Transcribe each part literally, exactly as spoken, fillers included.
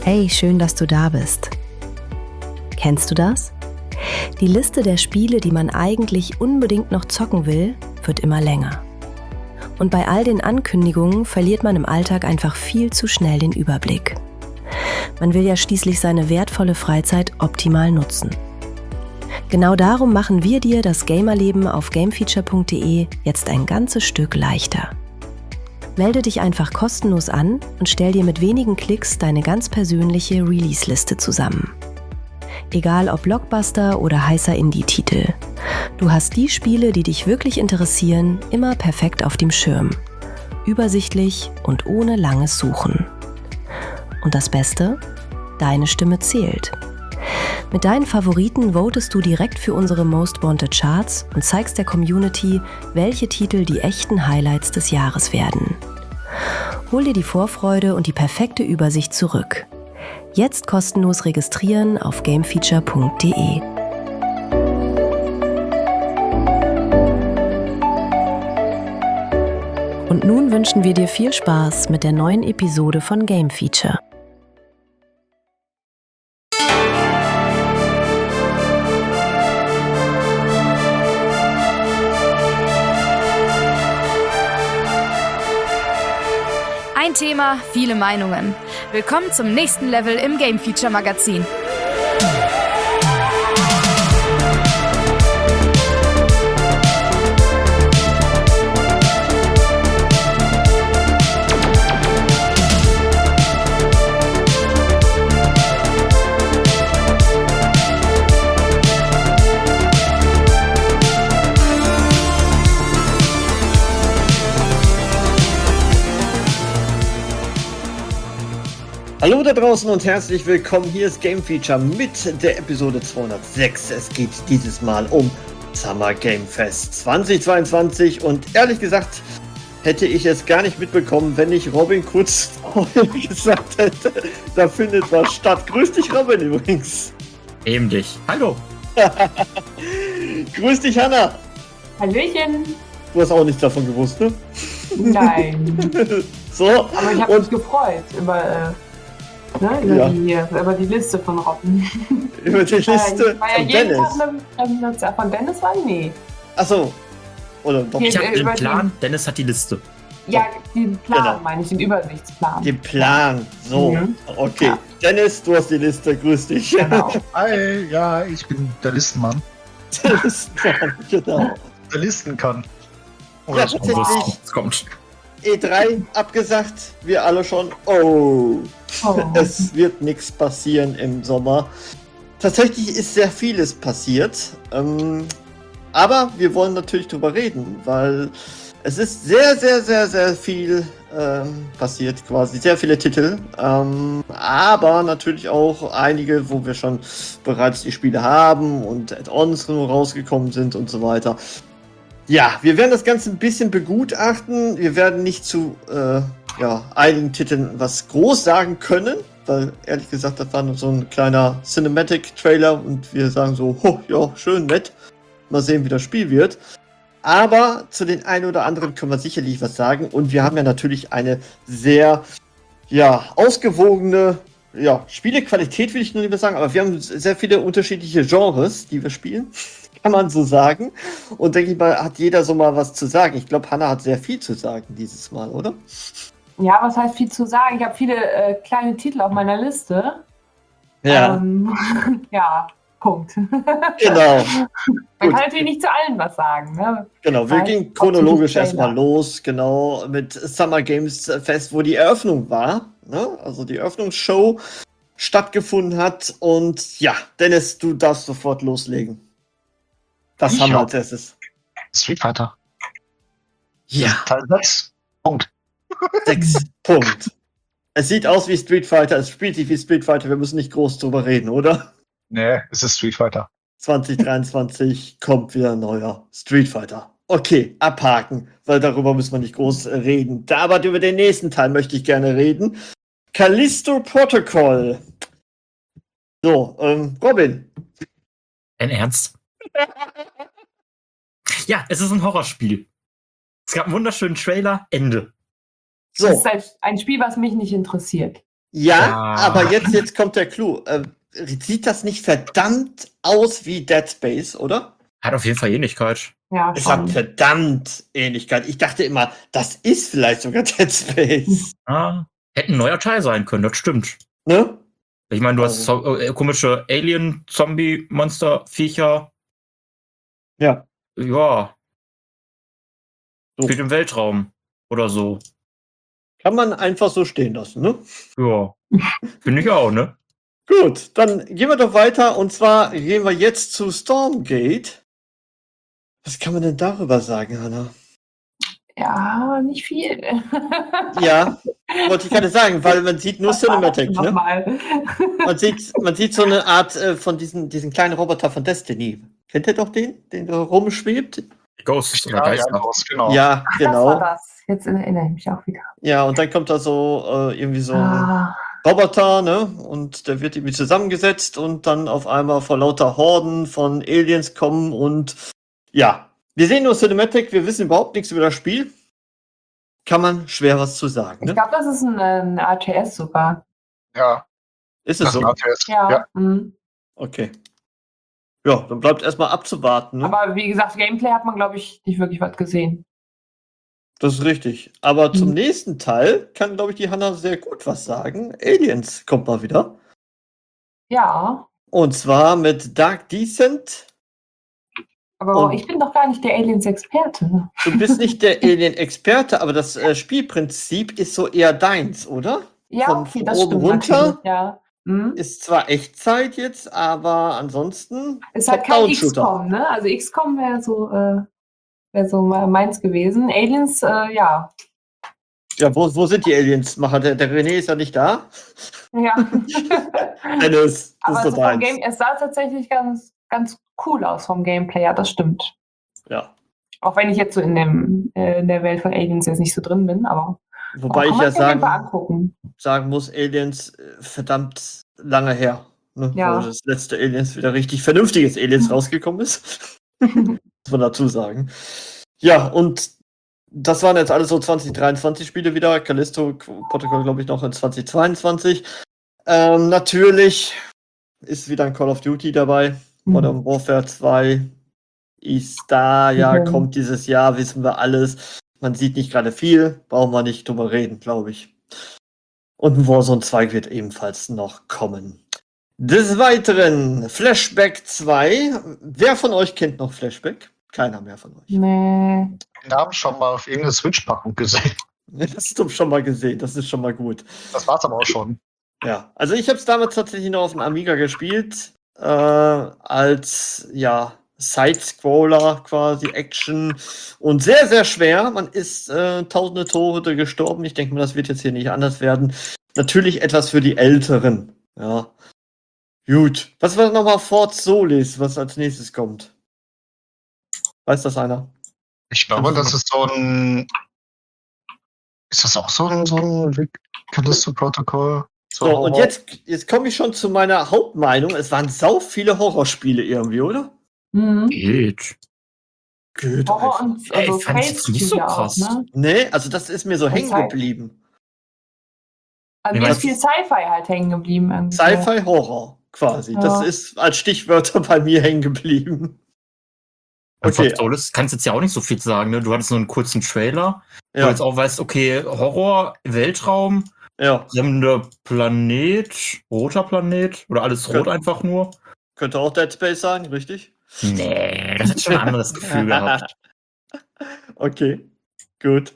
Hey, schön, dass du da bist. Kennst du das? Die Liste der Spiele, die man eigentlich unbedingt noch zocken will, wird immer länger. Und bei all den Ankündigungen verliert man im Alltag einfach viel zu schnell den Überblick. Man will ja schließlich seine wertvolle Freizeit optimal nutzen. Genau darum machen wir dir das Gamerleben auf gamefeature punkt de jetzt ein ganzes Stück leichter. Melde dich einfach kostenlos an und stell dir mit wenigen Klicks deine ganz persönliche Release-Liste zusammen. Egal ob Blockbuster oder heißer Indie-Titel. Du hast die Spiele, die dich wirklich interessieren, immer perfekt auf dem Schirm. Übersichtlich und ohne langes Suchen. Und das Beste? Deine Stimme zählt. Mit deinen Favoriten votest du direkt für unsere Most Wanted Charts und zeigst der Community, welche Titel die echten Highlights des Jahres werden. Hol dir die Vorfreude und die perfekte Übersicht zurück. Jetzt kostenlos registrieren auf gamefeature punkt de. Und nun wünschen wir dir viel Spaß mit der neuen Episode von Game Feature. Ein Thema, viele Meinungen. Willkommen zum nächsten Level im Game Feature Magazin. Hallo da draußen und herzlich willkommen. Hier ist Game Feature mit der Episode zweihundertsechs. Es geht dieses Mal um Summer Game Fest zweitausendzweiundzwanzig und ehrlich gesagt hätte ich es gar nicht mitbekommen, wenn nicht Robin kurz vorher gesagt hätte, da findet was statt. Grüß dich, Robin, übrigens. Eben dich. Hallo. Grüß dich, Hanna. Hallöchen. Du hast auch nichts davon gewusst, ne? Nein. So. Aber ich habe mich gefreut über, äh, ne, über, ja. die, über die Liste von Robin. Über die Liste äh, war ja von jeden Dennis. Tag eine, eine, von Dennis war? Nee. Achso. Oder doch. Ich habe den über Plan, die, Dennis hat die Liste. Ja, den Plan Genau. meine ich, den Übersichtsplan. Den Plan. So. Mhm. Okay. Ja. Dennis, du hast die Liste. Grüß dich. Genau. Hi, ja, ich bin der Listenmann. Der Listenmann, genau. Der Listen kann. Ja, so. tatsächlich. Es kommt. E drei abgesagt, wir alle schon. Oh, Oh. es wird nichts passieren im Sommer. Tatsächlich ist sehr vieles passiert. Ähm, aber wir wollen natürlich drüber reden, weil es ist sehr, sehr, sehr, sehr viel ähm, passiert, quasi. Sehr viele Titel. Ähm, aber natürlich auch einige, wo wir schon bereits die Spiele haben und Add-ons rausgekommen sind und so weiter. Ja, wir werden das Ganze ein bisschen begutachten. Wir werden nicht zu äh, ja, einigen Titeln was groß sagen können, weil ehrlich gesagt, das war nur so ein kleiner Cinematic-Trailer und wir sagen so, oh, ja, schön, nett. Mal sehen, wie das Spiel wird. Aber zu den einen oder anderen können wir sicherlich was sagen und wir haben ja natürlich eine sehr, ja, ausgewogene, ja, Spielequalität will ich nur nicht mehr sagen, aber wir haben sehr viele unterschiedliche Genres, die wir spielen. Kann man so sagen. Und denke ich mal, hat jeder so mal was zu sagen. Ich glaube, Hanna hat sehr viel zu sagen dieses Mal, oder? Ja, was heißt viel zu sagen? Ich habe viele äh, kleine Titel auf meiner Liste. Ja, Ähm, ja, Punkt. genau. Man Gut. kann natürlich nicht zu allen was sagen. Ne? Genau, wir Weil- gehen chronologisch Trailer. erstmal los, genau, mit Summer Games Fest, wo die Eröffnung war. Ne? Also die Eröffnungsshow stattgefunden hat. Und ja, Dennis, du darfst sofort loslegen. Was Ich haben wir auch. als erstes? Street Fighter. Ja, Teil sechs. Punkt. sechs. Punkt. Es sieht aus wie Street Fighter, es spielt sich wie Street Fighter, wir müssen nicht groß drüber reden, oder? Nee, es ist Street Fighter. zwanzig dreiundzwanzig kommt wieder ein neuer Street Fighter. Okay, abhaken, weil darüber müssen wir nicht groß äh, reden. Da aber über den nächsten Teil möchte ich gerne reden. Callisto Protocol. So, ähm, Robin. Dein Ernst? Ja, es ist ein Horrorspiel. Es gab einen wunderschönen Trailer, Ende. So, Das ist ein- ein Spiel, was mich nicht interessiert. Ja, Ja. aber jetzt, jetzt kommt der Clou. Äh, sieht das nicht verdammt aus wie Dead Space, oder? Hat auf jeden Fall Ähnlichkeit. Ja, Es hat schon. verdammt Ähnlichkeit. Ich dachte immer, das ist vielleicht sogar Dead Space. Ah, hätte ein neuer Teil sein können, das stimmt. Ne? Ich meine, du hast Also. so, äh, komische Alien-Zombie-Monster-Viecher. Ja. Ja. So. Spielt im Weltraum. Oder so. Kann man einfach so stehen lassen, ne? Ja. Finde ich auch, ne? Gut, dann gehen wir doch weiter. Und zwar gehen wir jetzt zu Stormgate. Was kann man denn darüber sagen, Hanna? Ja, nicht viel. Ja, wollte ich gerade sagen, weil man sieht nur Was war das Cinematic, ne? nochmal? Man sieht, man sieht so eine Art äh, von diesen, diesen kleinen Roboter von Destiny. Kennt ihr doch den, den da rumschwebt? Ghosts oder Ja, ja, Geister. raus, genau. Ja, Ach, das war genau. das. Jetzt erinnere ich mich auch wieder. Ja, und dann kommt da so äh, irgendwie so ein Ah, Roboter, ne? Und der wird irgendwie zusammengesetzt und dann auf einmal vor lauter Horden von Aliens kommen und ja, wir sehen nur Cinematic, wir wissen überhaupt nichts über das Spiel. Kann man schwer was zu sagen, ich ne? glaube, das ist ein, ein A T S sogar. Ja, Ist das es ist ein so? A T S. Ja. Ja. mhm. Okay. Ja, dann bleibt erstmal abzuwarten, ne? Aber wie gesagt, Gameplay hat man, glaube ich, nicht wirklich was gesehen. Das ist richtig. Aber zum Mhm. nächsten Teil kann, glaube ich, die Hanna sehr gut was sagen. Aliens kommt mal wieder. Ja, Und zwar mit Dark Descent. aber Und- ich bin doch gar nicht der Aliens-Experte. Du bist nicht der Alien-Experte, aber das äh, Spielprinzip ist so eher deins, oder? Ja, Von- okay, von das oben stimmt runter? natürlich, ja. Mhm. Ist zwar Echtzeit jetzt, aber ansonsten Ist halt kein Top-Down-Shooter. X COM, ne? Also X COM wäre so, äh, wär so mal meins gewesen. Aliens, äh, ja. Ja, wo, wo sind die Aliens? Macher, der, der René ist ja nicht da. Ja. Dennis, das Aber ist so so vom deins. Game, es sah tatsächlich ganz, ganz cool aus vom Gameplay, ja, das stimmt. Ja. Auch wenn ich jetzt so in, dem, äh, in der Welt von Aliens jetzt nicht so drin bin, aber Wobei kann ich man ja sich auf jeden Fall sagen, angucken. sagen muss, Aliens äh, verdammt lange her. Ne? Ja. Wo das letzte Aliens wieder richtig vernünftiges Aliens rausgekommen ist. Muss man dazu sagen. Ja, und das waren jetzt alles so zwanzig dreiundzwanzig Spiele wieder. Callisto Protocol, glaube ich, noch in zwanzig zweiundzwanzig. Ähm, natürlich ist wieder ein Call of Duty dabei. Mhm. Modern Warfare zwei ist da, ja, Mhm. kommt dieses Jahr, wissen wir alles. Man sieht nicht gerade viel, brauchen wir nicht drüber reden, glaube ich. Und ein Warzone zwei wird ebenfalls noch kommen. Des Weiteren, Flashback zwei. Wer von euch kennt noch Flashback? Keiner mehr von euch. Nee. Den Namen schon mal auf irgendeine Switch-Packung gesehen. Das hast du schon mal gesehen, das ist schon mal gut. Das war's aber auch schon. Ja, also ich habe es damals tatsächlich noch auf dem Amiga gespielt, äh, als, ja, Side-Scroller quasi, Action und sehr, sehr schwer. Man ist äh, tausende Tode gestorben. Ich denke mal, das wird jetzt hier nicht anders werden. Natürlich etwas für die Älteren, ja. Gut. Was war nochmal Fort Solis, was als nächstes kommt? Weiß das einer? Ich glaube, das ist so ein. Ist das auch so ein, so ein Callisto-Protokoll? So, und jetzt, jetzt komme ich schon zu meiner Hauptmeinung. Es waren sau viele Horrorspiele irgendwie, oder? Mhm. Geht. Gut. Horror einfach. und Ey, also ich fand's jetzt nicht so Space-Spiele auch, krass. ne? Nee, also das ist mir so Und hängen Sci- geblieben. Also Nee, mir was- ist viel Sci-Fi halt hängen geblieben. irgendwie. Sci-Fi Horror quasi. Ja. Das ist als Stichwörter bei mir hängen geblieben. Und Okay. von Solis kannst du jetzt ja auch nicht so viel sagen, ne? Du hattest nur einen kurzen Trailer, wo du Ja, jetzt auch weißt, okay, Horror, Weltraum, ja, fremder Planet, roter Planet oder alles Ja. rot einfach nur. könnte auch Dead Space sein, richtig? Nee, das hat schon ein anderes Gefühl gehabt. Okay, gut.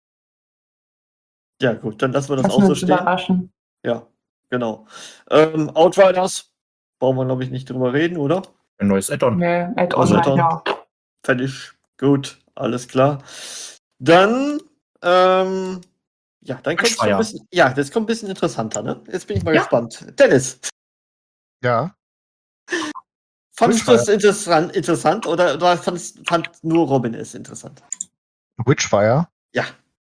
Ja, gut, dann lassen wir das Lass auch so uns stehen. überraschen. Ja, genau. Ähm, Outriders, brauchen wir, glaube ich, nicht drüber reden, oder? Ein neues Add-on. Nee, Add-on Also halt, Add-on. ja. Fertig. Gut, alles klar. Dann, ähm, ja, dann kommt ein Witchfire. bisschen, ja, das kommt ein bisschen interessanter, ne? Jetzt bin ich mal Ja. gespannt. Dennis, Ja. fandest du Witchfire. es interessant, interessant oder, oder fandst, fand nur Robin es interessant? Witchfire. Ja.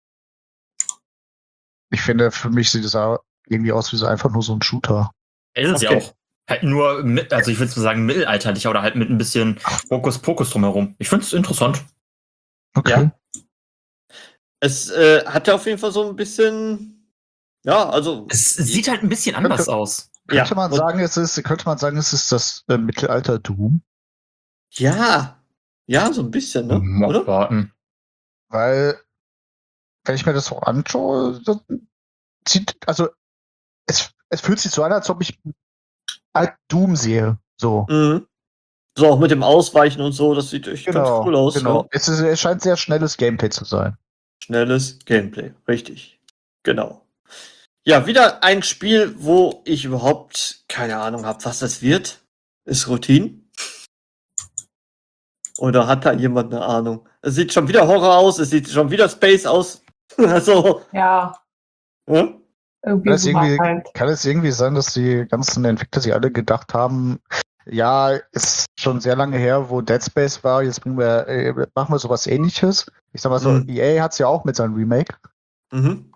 Ich finde, für mich sieht es auch irgendwie aus wie so einfach nur so ein Shooter. Ist es Okay. ja auch. Halt nur, mit, also ich würde mal sagen, mittelalterlich oder halt mit ein bisschen Hokuspokus drumherum. Ich finde es interessant. Okay. Ja. Es äh, hat ja auf jeden Fall so ein bisschen, Ja, also. Es sieht halt ein bisschen anders Könnte- aus. Könnte ja, man und- sagen, es ist, könnte man sagen, es ist das äh, Mittelalter Doom? Ja, ja, so ein bisschen, ne? Mal Oder? warten. Weil, wenn ich mir das so anschaue, das sieht, also es, es fühlt sich so an, als ob ich alt Doom sehe. So. Mhm. So, auch mit dem Ausweichen und so, das sieht echt ganz cool aus. genau. Ja? Es, ist, es scheint sehr schnelles Gameplay zu sein. Schnelles Gameplay, richtig. Genau. Ja, wieder ein Spiel, wo ich überhaupt keine Ahnung habe, was das wird. Ist Routine? Oder hat da jemand eine Ahnung? Es sieht schon wieder Horror aus, es sieht schon wieder Space aus. Also, Ja, ja? irgendwie Kann es, so irgendwie, halt. kann es irgendwie sein, dass die ganzen Entwickler sich alle gedacht haben, ja, ist schon sehr lange her, wo Dead Space war, jetzt bringen wir, äh, machen wir sowas ähnliches. Ich sag mal so, Mhm. E A hat es ja auch mit seinem Remake. Mhm.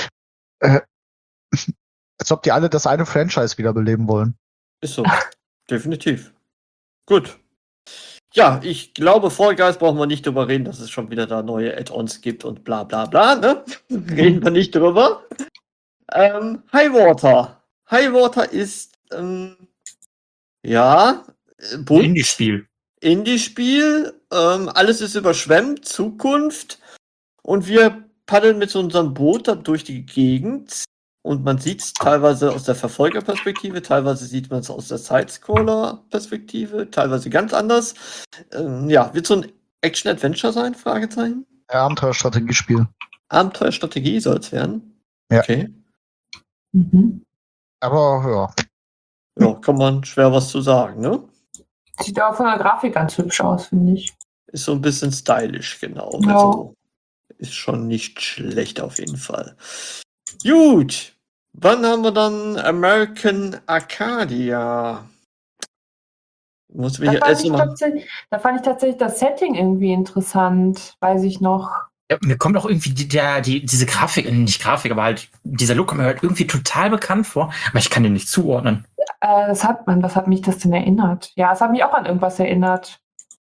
Als ob die alle das eine Franchise wiederbeleben wollen. Ist so. Definitiv. Gut. Ja, ich glaube, Fall Guys brauchen wir nicht drüber reden, dass es schon wieder da neue Add-ons gibt und bla bla bla, ne? Reden wir nicht drüber. Ähm, Highwater. Highwater ist, ähm, ja, äh, bunt. Indie-Spiel. Indie-Spiel. Ähm, alles ist überschwemmt, Zukunft. Und wir paddeln mit so unserem Boot da durch die Gegend. Und man sieht es teilweise aus der Verfolgerperspektive, teilweise sieht man es aus der Sidescroller-Perspektive, teilweise ganz anders. Ähm, ja, wird so ein Action-Adventure sein? Fragezeichen. Abenteuerstrategiespiel. Abenteuerstrategie soll es werden. Ja. Okay. Mhm. Aber Ja, kann man schwer was zu sagen, ne? Sieht auch von der Grafik ganz hübsch aus, finde ich. Ist so ein bisschen stylisch, genau. Ja. Also ist schon nicht schlecht auf jeden Fall. Gut. Wann haben wir dann American Arcadia? Muss Da wir hier fand, erst ich mal. tatsächlich, da fand ich tatsächlich das Setting irgendwie interessant, weiß ich noch. Ja, mir kommt auch irgendwie die, der, die, diese Grafik, äh, nicht Grafik, aber halt dieser Look kommt mir halt irgendwie total bekannt vor, aber ich kann den nicht zuordnen. Äh, das hat man, was hat mich das denn erinnert? Ja, es hat mich auch an irgendwas erinnert.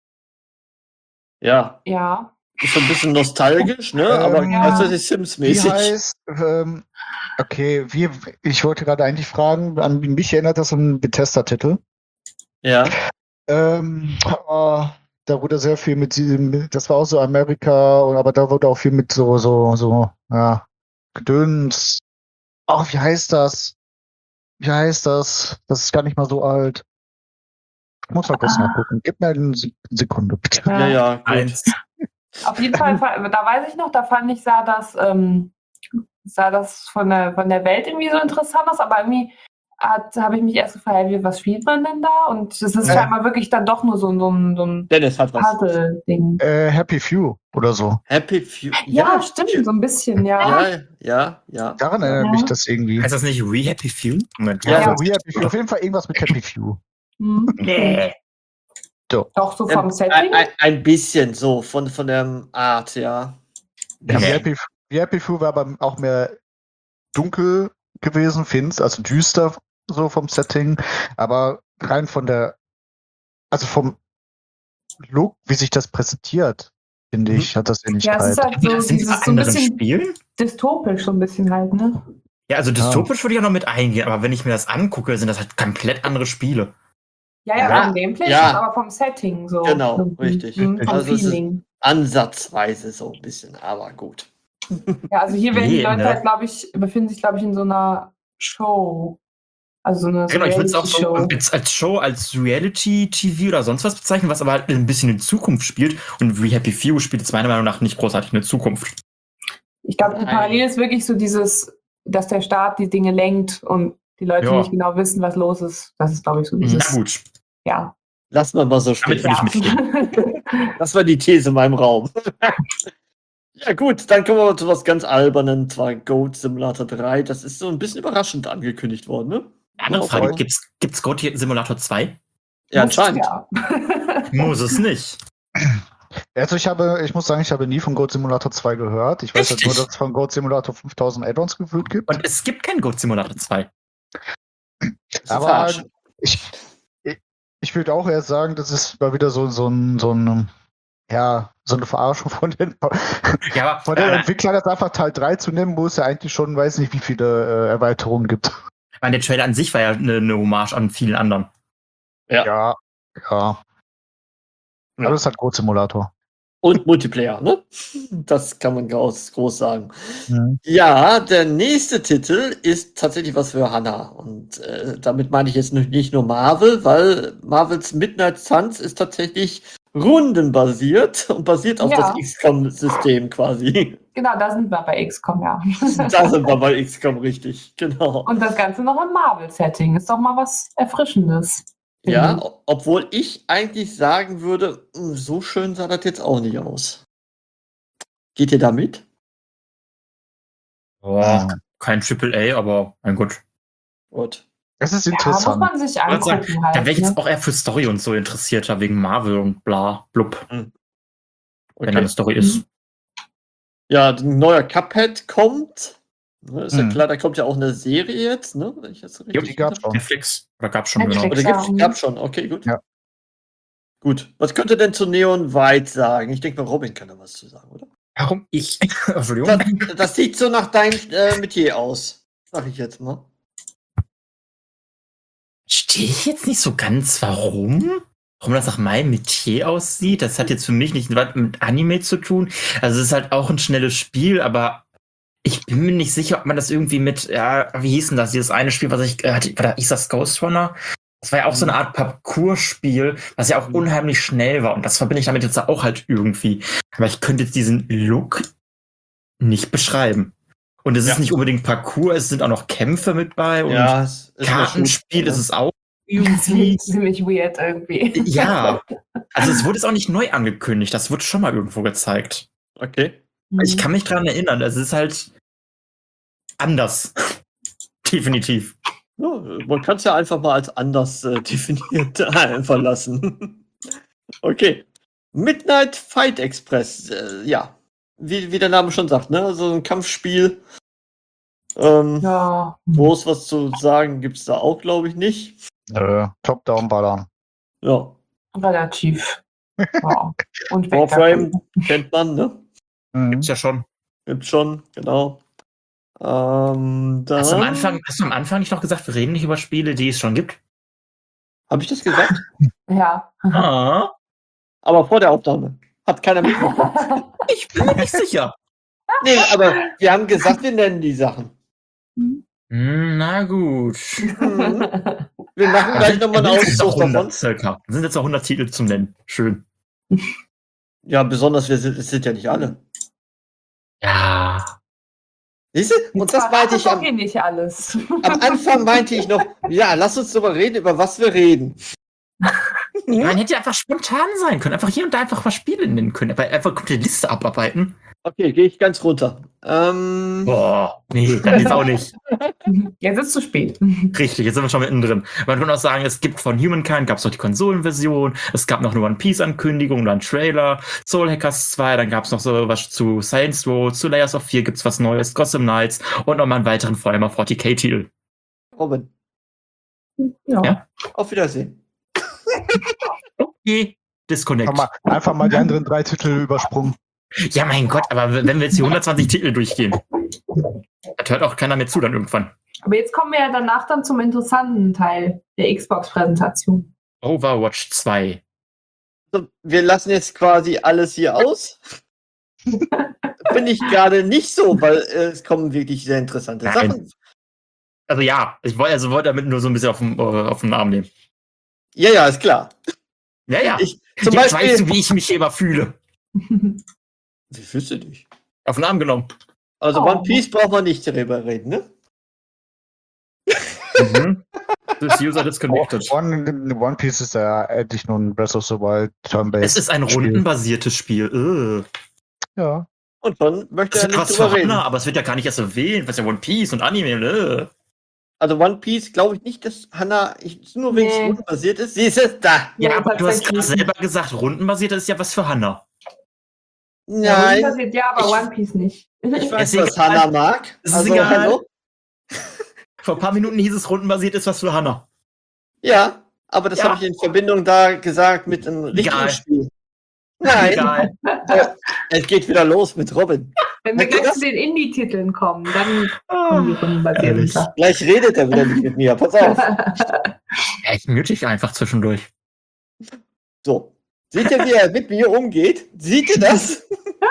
Ja, Ja. ist so ein bisschen nostalgisch, ne? Aber Ähm, ja. gleichzeitig wie Sims-mäßig. heißt, ähm, okay, wie, ich wollte gerade eigentlich fragen, an mich erinnert das an einen Bethesda-Titel. Ja. Ähm, oh, da wurde sehr viel mit diesem, das war auch so Amerika, und aber da wurde auch viel mit so, so, so, ja, Gedöns. Ach, wie heißt das? Wie heißt das? Das ist gar nicht mal so alt. Ich muss mal kurz Ah. nachgucken. Gib mir eine Se- Sekunde, bitte. Ja, ja, gut. Eins. Auf jeden Fall, fa- da weiß ich noch, da fand ich, sah das, ähm, sah das von der, von der Welt irgendwie so interessant aus, aber irgendwie habe ich mich erst gefragt, wie, was spielt man denn da? Und es ist Ja. scheinbar wirklich dann doch nur so, so, ein- so ein Dennis hat was. Puzzle-Ding. Äh, Happy Few oder so. Happy Few. Ja, stimmt, so ein bisschen, ja. Ja, ja, ja. Daran erinnert Ja. mich das irgendwie. Heißt das nicht We Happy Few? Moment. Ja. Ja, We Happy Few. Auf jeden Fall irgendwas mit Happy Few. Hm. Nee. Doch so vom Ähm, Setting. Ein, ein, ein bisschen so, von, von der Art, ja. Ja, Nee. We Happy, We Happy Few war aber auch mehr dunkel gewesen, finster, also düster so vom Setting, aber rein von der, also vom Look, wie sich das präsentiert, finde ich, hat das Ja, es Ähnlichkeit. ist halt so, Das sind dieses, diese so ein anderen bisschen Spielen? dystopisch, so ein bisschen halt, ne? Ja, also dystopisch würde ich auch noch mit eingehen, aber wenn ich mir das angucke, sind das halt komplett andere Spiele. Ja, ja, Ja, vom Gameplay, ja. schon, aber vom Setting so. Genau, irgendwie. richtig. Mhm, vom Also es ist- Feeling. Ansatzweise so ein bisschen, aber gut. Ja, also hier werden die Nee, Leute ne? halt, glaube ich, befinden sich, glaube ich, in so einer Show. Also so eine so Genau, ich würde es auch so Reality-Show. als, als Show, als Reality-T V oder sonst was bezeichnen, was aber halt ein bisschen in Zukunft spielt. Und We Happy Few spielt jetzt meiner Meinung nach nicht großartig in der Zukunft. Ich glaube, die Nein. Parallel ist wirklich so dieses, dass der Staat die Dinge lenkt und die Leute Ja. nicht genau wissen, was los ist. Das ist, glaube ich, so Na dieses. gut. Ja. Lassen wir mal so Damit stehen. würde ich mitgehen. Das war die These in meinem Raum. Ja gut, dann kommen wir mal zu was ganz Albernen, zwar Goat Simulator drei. Das ist so ein bisschen überraschend angekündigt worden, ne? Andere Ja, Frage, aber- gibt's, gibt's Goat Simulator zwei? Ja, Muss es anscheinend. Ja. Muss es nicht. Also ich habe, ich muss sagen, ich habe nie von Goat Simulator zwei gehört. Ich weiß halt nur, Richtig? dass es von Goat Simulator fünftausend Add-ons gefühlt gibt. Und es gibt kein Goat Simulator zwei. Das ist Aber verarschen. ich, ich, ich würde auch erst sagen, das ist mal wieder so, so ein, so ein, ja, so eine Verarschung von den, Ja, aber von den äh, Entwicklern, das einfach Teil drei zu nehmen, wo es ja eigentlich schon, weiß nicht, wie viele äh, Erweiterungen gibt. ich meine, der Trailer an sich war ja eine, eine Hommage an vielen anderen. Ja. Ja, ja. Ja. Aber es ist halt Großsimulator. Und Multiplayer, ne? Das kann man groß, groß sagen. Mhm. Ja, der nächste Titel ist tatsächlich was für Hannah. Und äh, damit meine ich jetzt nicht nicht nur Marvel, weil Marvels Midnight Suns ist tatsächlich rundenbasiert und basiert auf Ja. das X COM-System quasi. Genau, da sind wir bei X COM, ja. Da sind wir bei X COM richtig, genau. Und das Ganze noch im Marvel-Setting. Ist doch mal was Erfrischendes. Ja, Mhm. o- obwohl ich eigentlich sagen würde, mh, so schön sah das jetzt auch nicht aus. Geht ihr damit? Boah, kein Triple A, aber mein Gott. Gut. Es ist Ja, muss interessant. man sich Ich würd sagen, angucken Da wäre halt. ich jetzt Ne? auch eher für Story und so interessierter, wegen Marvel und bla, blub, wenn da Okay. eine Story ist. Ja, ein neuer Cuphead kommt. Ne, ist ja Mhm. klar, da kommt ja auch eine Serie jetzt, ne? Wenn ich das so Jo, richtig die gab's hinter- schon. Netflix. Oder gab's schon, Netflix. genau. Oder gibt's, Ja, gab's schon, okay, gut. Ja. Gut. Was könnte denn zu Neon White sagen? Ich denke mal, Robin kann da was zu sagen, oder? Warum ich? Entschuldigung. Das, das sieht so nach deinem äh, Metier aus. Sag ich jetzt mal. Stehe ich jetzt nicht so ganz, warum? Warum das nach meinem Metier aussieht? Das hat jetzt für mich nicht was mit Anime zu tun. Also es ist halt auch ein schnelles Spiel, aber ich bin mir nicht sicher, ob man das irgendwie mit, ja, wie hieß denn das? Dieses eine Spiel, was ich, äh, hatte, war da, hieß das Ghost Runner? Das war ja auch so eine Art Parcours-Spiel, was ja auch Mhm. unheimlich schnell war. Und das verbinde ich damit jetzt auch halt irgendwie. Aber ich könnte jetzt diesen Look nicht beschreiben. Und es Ja. ist nicht unbedingt Parcours, es sind auch noch Kämpfe mit bei. Und Ja, es ist mehr Kartenspiel Shoot, ist ne? es auch irgendwie. Ziemlich weird irgendwie. Ja. Also es wurde jetzt auch nicht neu angekündigt, das wurde schon mal irgendwo gezeigt. Okay. Ich kann mich dran erinnern, es ist halt anders. Definitiv. Ja, man kann es ja einfach mal als anders äh, definiert einfach lassen. Okay. Midnight Fight Express. Äh, ja. Wie, wie der Name schon sagt, ne? So ein Kampfspiel. Ähm, Ja. Groß was zu sagen gibt es da auch, glaube ich, nicht. Äh, Top-Down-Ballern. Ja. Relativ. Ja. Und Warframe kennt man, ne? Mhm. Gibt's ja schon. Gibt's schon, genau. Ähm, dann Hast du, am Anfang, hast du am Anfang nicht noch gesagt, wir reden nicht über Spiele, die es schon gibt? Habe ich das gesagt? Ja. Ah, Aber vor der Aufnahme. Hat keiner mitbekommen. ich bin mir nicht sicher. Nee, aber wir haben gesagt, wir nennen die Sachen. Hm, na gut. Mhm. Wir machen gleich nochmal einen Dann sind es auch Auszug davon. hundert circa. Dann sind jetzt auch hundert Titel zum Nennen. Schön. Ja, besonders, wir sind, es sind ja nicht alle. Ja. Siehst du? Und das meinte ich doch am, hier nicht alles. am Anfang meinte ich noch, ja, lass uns darüber reden, über was wir reden. Man hätte ja einfach spontan sein können. Einfach hier und da einfach was Spiele nennen können. Aber einfach komplett Liste abarbeiten. Okay, gehe ich ganz runter. Ähm, Boah, nee, dann ist auch nicht. Jetzt ist es zu spät. Richtig, jetzt sind wir schon mittendrin. Man kann auch sagen, es gibt von Humankind, gab es noch die Konsolenversion, es gab noch eine One Piece-Ankündigung oder einen Trailer, Soul Hackers zwei, dann gab es noch so was zu Saints Row, zu Layers of Fear gibt's was Neues, Gotham Knights und nochmal einen weiteren Warhammer forty K-Titel. Robin, Ja. Ja. auf Wiedersehen. Okay, Disconnect. Einfach mal, einfach mal die anderen drei Titel übersprungen. Ja, mein Gott, aber wenn wir jetzt die hundertzwanzig Titel durchgehen, das hört auch keiner mehr zu dann irgendwann. Aber jetzt kommen wir ja danach dann zum interessanten Teil der Xbox-Präsentation. Overwatch zwei. So, wir lassen jetzt quasi alles hier aus. Finde ich gerade nicht so, weil äh, es kommen wirklich sehr interessante Nein. Sachen. Also ja, ich wollte also wollte damit nur so ein bisschen auf den, äh, auf den Arm nehmen. Ja, ja, ist klar. Ja, ja. Ich, zum Jetzt Beispiel. weißt du, wie ich mich hier immer fühle. Wie fühlst du dich? Auf den Arm genommen. Also Oh. One Piece braucht man nicht darüber reden, ne? Mhm. Das User disconnected. One, One Piece ist ja endlich nur ein Breath of the Wild Turn-Based. Es ist ein Spiel. rundenbasiertes Spiel. Äh. Ja. Und schon möchte Das er ist nicht was drüber für reden. Hannah, aber es wird ja gar nicht erst erwähnt, was ja One Piece und Anime. Äh. Also One Piece glaube ich nicht, dass Hannah ich, nur wegen Nee. es basiert ist. Sie ist es da. Ja, Ja, aber du hast gerade tatsächlich. selber gesagt, rundenbasiert ist ja was für Hannah. Ja, Nein, passiert, ja, aber Ich- One Piece nicht. ich weiß, Ist was egal. Hannah mag. Es ist Also, egal. hallo? Vor ein paar Minuten hieß es, rundenbasiert ist was für Hannah. Ja, aber das Ja. habe ich in Verbindung da gesagt mit einem richtigen Egal. Spiel. Nein, Egal. äh, es geht wieder los mit Robin. Wenn wir Merkt ihr gleich das? zu den Indie-Titeln kommen, dann kommen die rundenbasierten Ehrlich. Sachen. Gleich redet er wieder nicht mit mir. Pass auf. Ja, ich mute dich einfach zwischendurch. So. Seht ihr, wie er mit mir umgeht? Seht ihr das?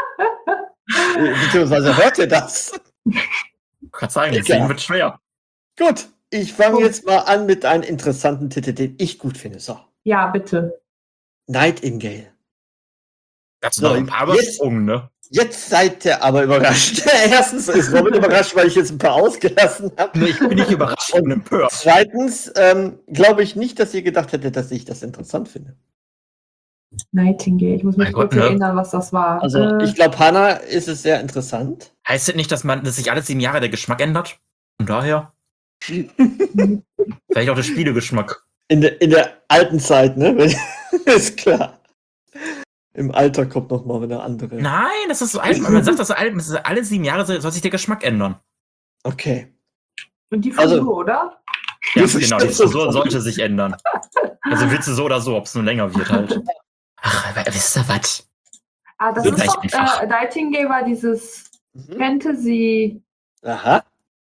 Äh, Beziehungsweise hört ihr das? Ich kann sagen, Egal. deswegen wird schwer. Gut, ich fange jetzt mal an mit einem interessanten Titel, den ich gut finde. So. Ja, bitte. Nightingale. Das sind So, noch ein paar jetzt- übersprungen, ne? Jetzt seid ihr aber überrascht. Erstens ist Robin überrascht, weil ich jetzt ein paar ausgelassen habe. Nee, ich bin nicht überrascht und empört. Zweitens ähm, glaube ich nicht, dass ihr gedacht hättet, dass ich das interessant finde. Nightingale. Ich muss mich Mein kurz Gott, ne? erinnern, was das war. Also Äh, ich glaube, Hannah ist es sehr interessant. Heißt das nicht, dass man, dass sich alle sieben Jahre der Geschmack ändert? Und daher? Vielleicht auch der Spielegeschmack. In, der in der alten Zeit, ne? Ist klar. Im Alter kommt noch mal eine andere. Nein, das ist so alt. Man sagt, dass alle, alle sieben Jahre soll soll sich der Geschmack ändern. Okay. und die Frisur, also- oder? Ja, Das genau, die stimmt so. Frisur sollte sich ändern. Also willst du so oder so, ob es nur länger wird halt. Ach, aber wisst ihr was? Ah, das So ist gleich doch, einfach. äh, Nightingale war dieses Mhm. Fantasy, Aha.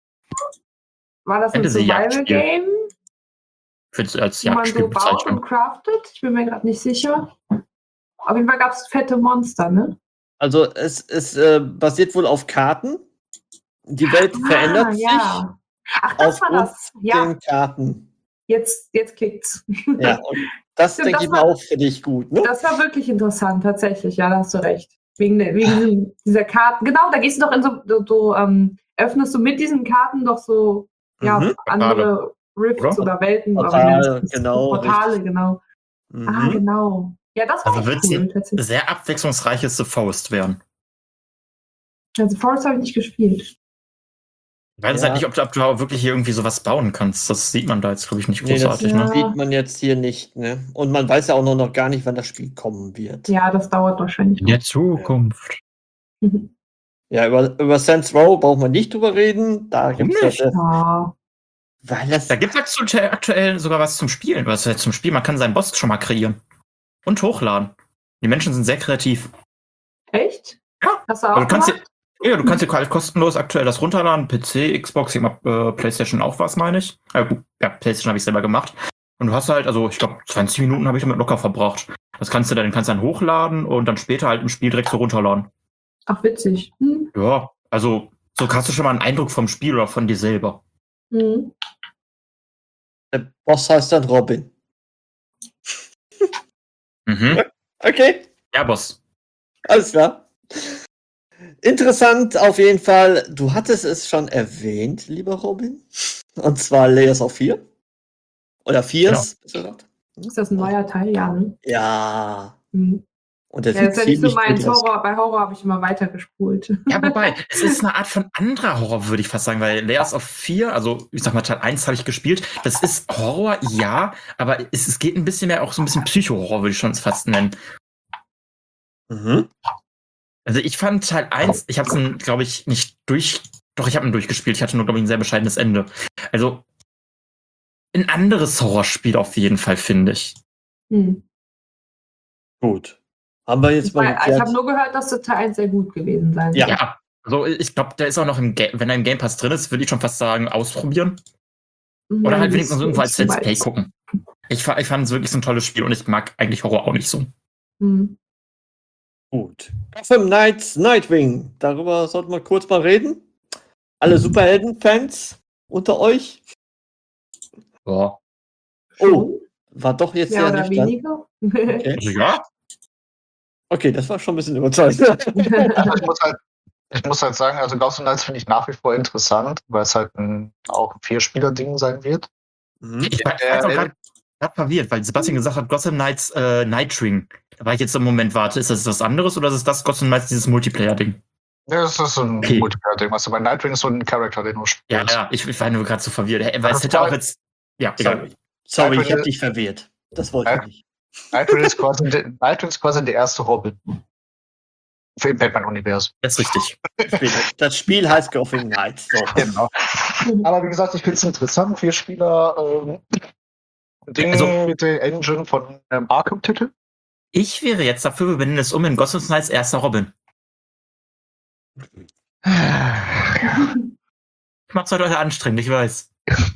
war das ein Fantasy-Jagdspiel. Survival-Game, Für, als wo man so baut und Jagdspielbezeichnung. craftet? Ich bin mir gerade nicht sicher. Auf jeden Fall gab es fette Monster, ne? Also es, es äh, basiert wohl auf Karten. Die Welt verändert ah, sich ja. Ach, das war aufgrund das. Ja, den Karten. jetzt, jetzt klickt's. Ja, und das Stimmt, denke das ich mal war- auch für dich gut, ne? Das war wirklich interessant, tatsächlich. Ja, da hast du recht. Wegen, der, wegen diesem, dieser Karten. Genau, da gehst du doch in so, so, so ähm, öffnest du mit diesen Karten doch so ja, Mhm. andere Rifts Oder? oder Welten. oder Portale, wie nennt sich das? genau, Portale, richtig. genau. Mhm. Ah, genau. Ja, das war Also echt wird's cool, ein tatsächlich. sehr abwechslungsreiches The Forest werden. Also Forest habe ich nicht gespielt. Ich weiß Ja. halt nicht, ob du, ob du auch wirklich hier irgendwie sowas bauen kannst. Das sieht man da jetzt, glaube ich, nicht Nee, das großartig. ja. Ne? sieht man jetzt hier nicht, ne? Und man weiß ja auch noch, noch gar nicht, wann das Spiel kommen wird. Ja, das dauert wahrscheinlich In der Zukunft. noch. Ja, über, über Saints Row braucht man nicht drüber reden. Da Warum gibt's nicht? ja, Ja. weil das Da gibt es aktuell, aktuell sogar was zum Spielen. Was heißt zum Spiel? Man kann seinen Boss schon mal kreieren. Und hochladen. Die Menschen sind sehr kreativ. Echt? Ja. Hast du auch Aber du kannst gemacht? dir, ja, du kannst dir halt kostenlos aktuell das runterladen. P C, Xbox, ich glaub, äh, PlayStation auch was, meine ich. Äh, gut, ja, PlayStation habe ich selber gemacht. Und du hast halt, also ich glaube, zwanzig Minuten habe ich damit locker verbracht. Das kannst du dann, kannst du dann hochladen und dann später halt im Spiel direkt so runterladen. Ach, witzig. Hm. Ja, also so hast du schon mal einen Eindruck vom Spiel oder von dir selber. Hm. der Boss heißt dann Robin. Mhm. Okay, Ja, Boss. alles klar. Interessant auf jeden Fall. Du hattest es schon erwähnt, lieber Robin. Und zwar Layers of Fear. Oder Fears. besser gesagt. Ist das ein neuer Teil? Ja, ne? Ja. Hm. Und der Ja, das ist ja nicht so ziemlich mein gut aus. Horror. Bei Horror habe ich immer weitergespult. Ja, wobei, es ist eine Art von anderer Horror, würde ich fast sagen, weil Layers of Fear, also ich sag mal, Teil eins habe ich gespielt, das ist Horror, ja, aber es, es geht ein bisschen mehr auch so ein bisschen Psycho-Horror, würde ich schon fast nennen. Mhm. Also ich fand Teil eins, ich habe es, glaube ich, nicht durch, doch ich habe ihn durchgespielt, ich hatte nur, glaube ich, ein sehr bescheidenes Ende. Also ein anderes Horrorspiel auf jeden Fall, finde ich. Hm. Gut. Haben wir jetzt Ich, mal mein, ich geklärt. habe nur gehört, dass der Teil eins sehr gut gewesen sein soll. Ja. Ja, also ich glaube, der ist auch noch im Game, wenn er im Game Pass drin ist, würde ich schon fast sagen, ausprobieren. Mhm, Oder halt das wenigstens ist irgendwo als so Let's weit. Play gucken. Ich, fa- ich fand es wirklich so ein tolles Spiel und ich mag eigentlich Horror auch nicht so. Hm. Gut. Gotham Knights Nightwing. Darüber sollten wir kurz mal reden. Alle Superhelden-Fans unter euch. Ja. Oh, war doch jetzt Mehr sehr oder nüchtern. weniger. Okay. Also ja, okay, das war schon ein bisschen überzeugend. Also ich, muss halt, ich muss halt sagen, also Gotham Knights finde ich nach wie vor interessant, weil es halt ein, auch ein Vier-Spieler-Ding sein wird. Mhm. ich war, ich war Äh, gerade verwirrt, weil Sebastian gesagt hat, Gotham Knights äh, Nightwing. Da war ich jetzt im Moment, warte, ist das was anderes oder ist es das Gotham Knights, dieses Multiplayer-Ding? Ja, das ist so ein Okay. Multiplayer-Ding. Also bei Nightwing ist so ein Charakter, den du spielst. Ja, ja, ich, ich war nur gerade so verwirrt. Weil Das es hätte auch war- jetzt. Ja, egal. Sorry, ich Nightwing- habe dich verwirrt. Das wollte ich Ja. nicht. Nightwing ist quasi, der- Nightwing ist quasi der erste Robin. Für im Batman-Universum. Das ist richtig. Das Spiel heißt Gotham Knights. So. Genau. Aber wie gesagt, ich finde es interessant, vier Spieler ähm, Ding Also- mit der Engine von ähm, Arkham-Titel. Ich wäre jetzt dafür, wir benennen es um in Gotham Knights erster Robin. Ich mach's heute anstrengend, ich weiß.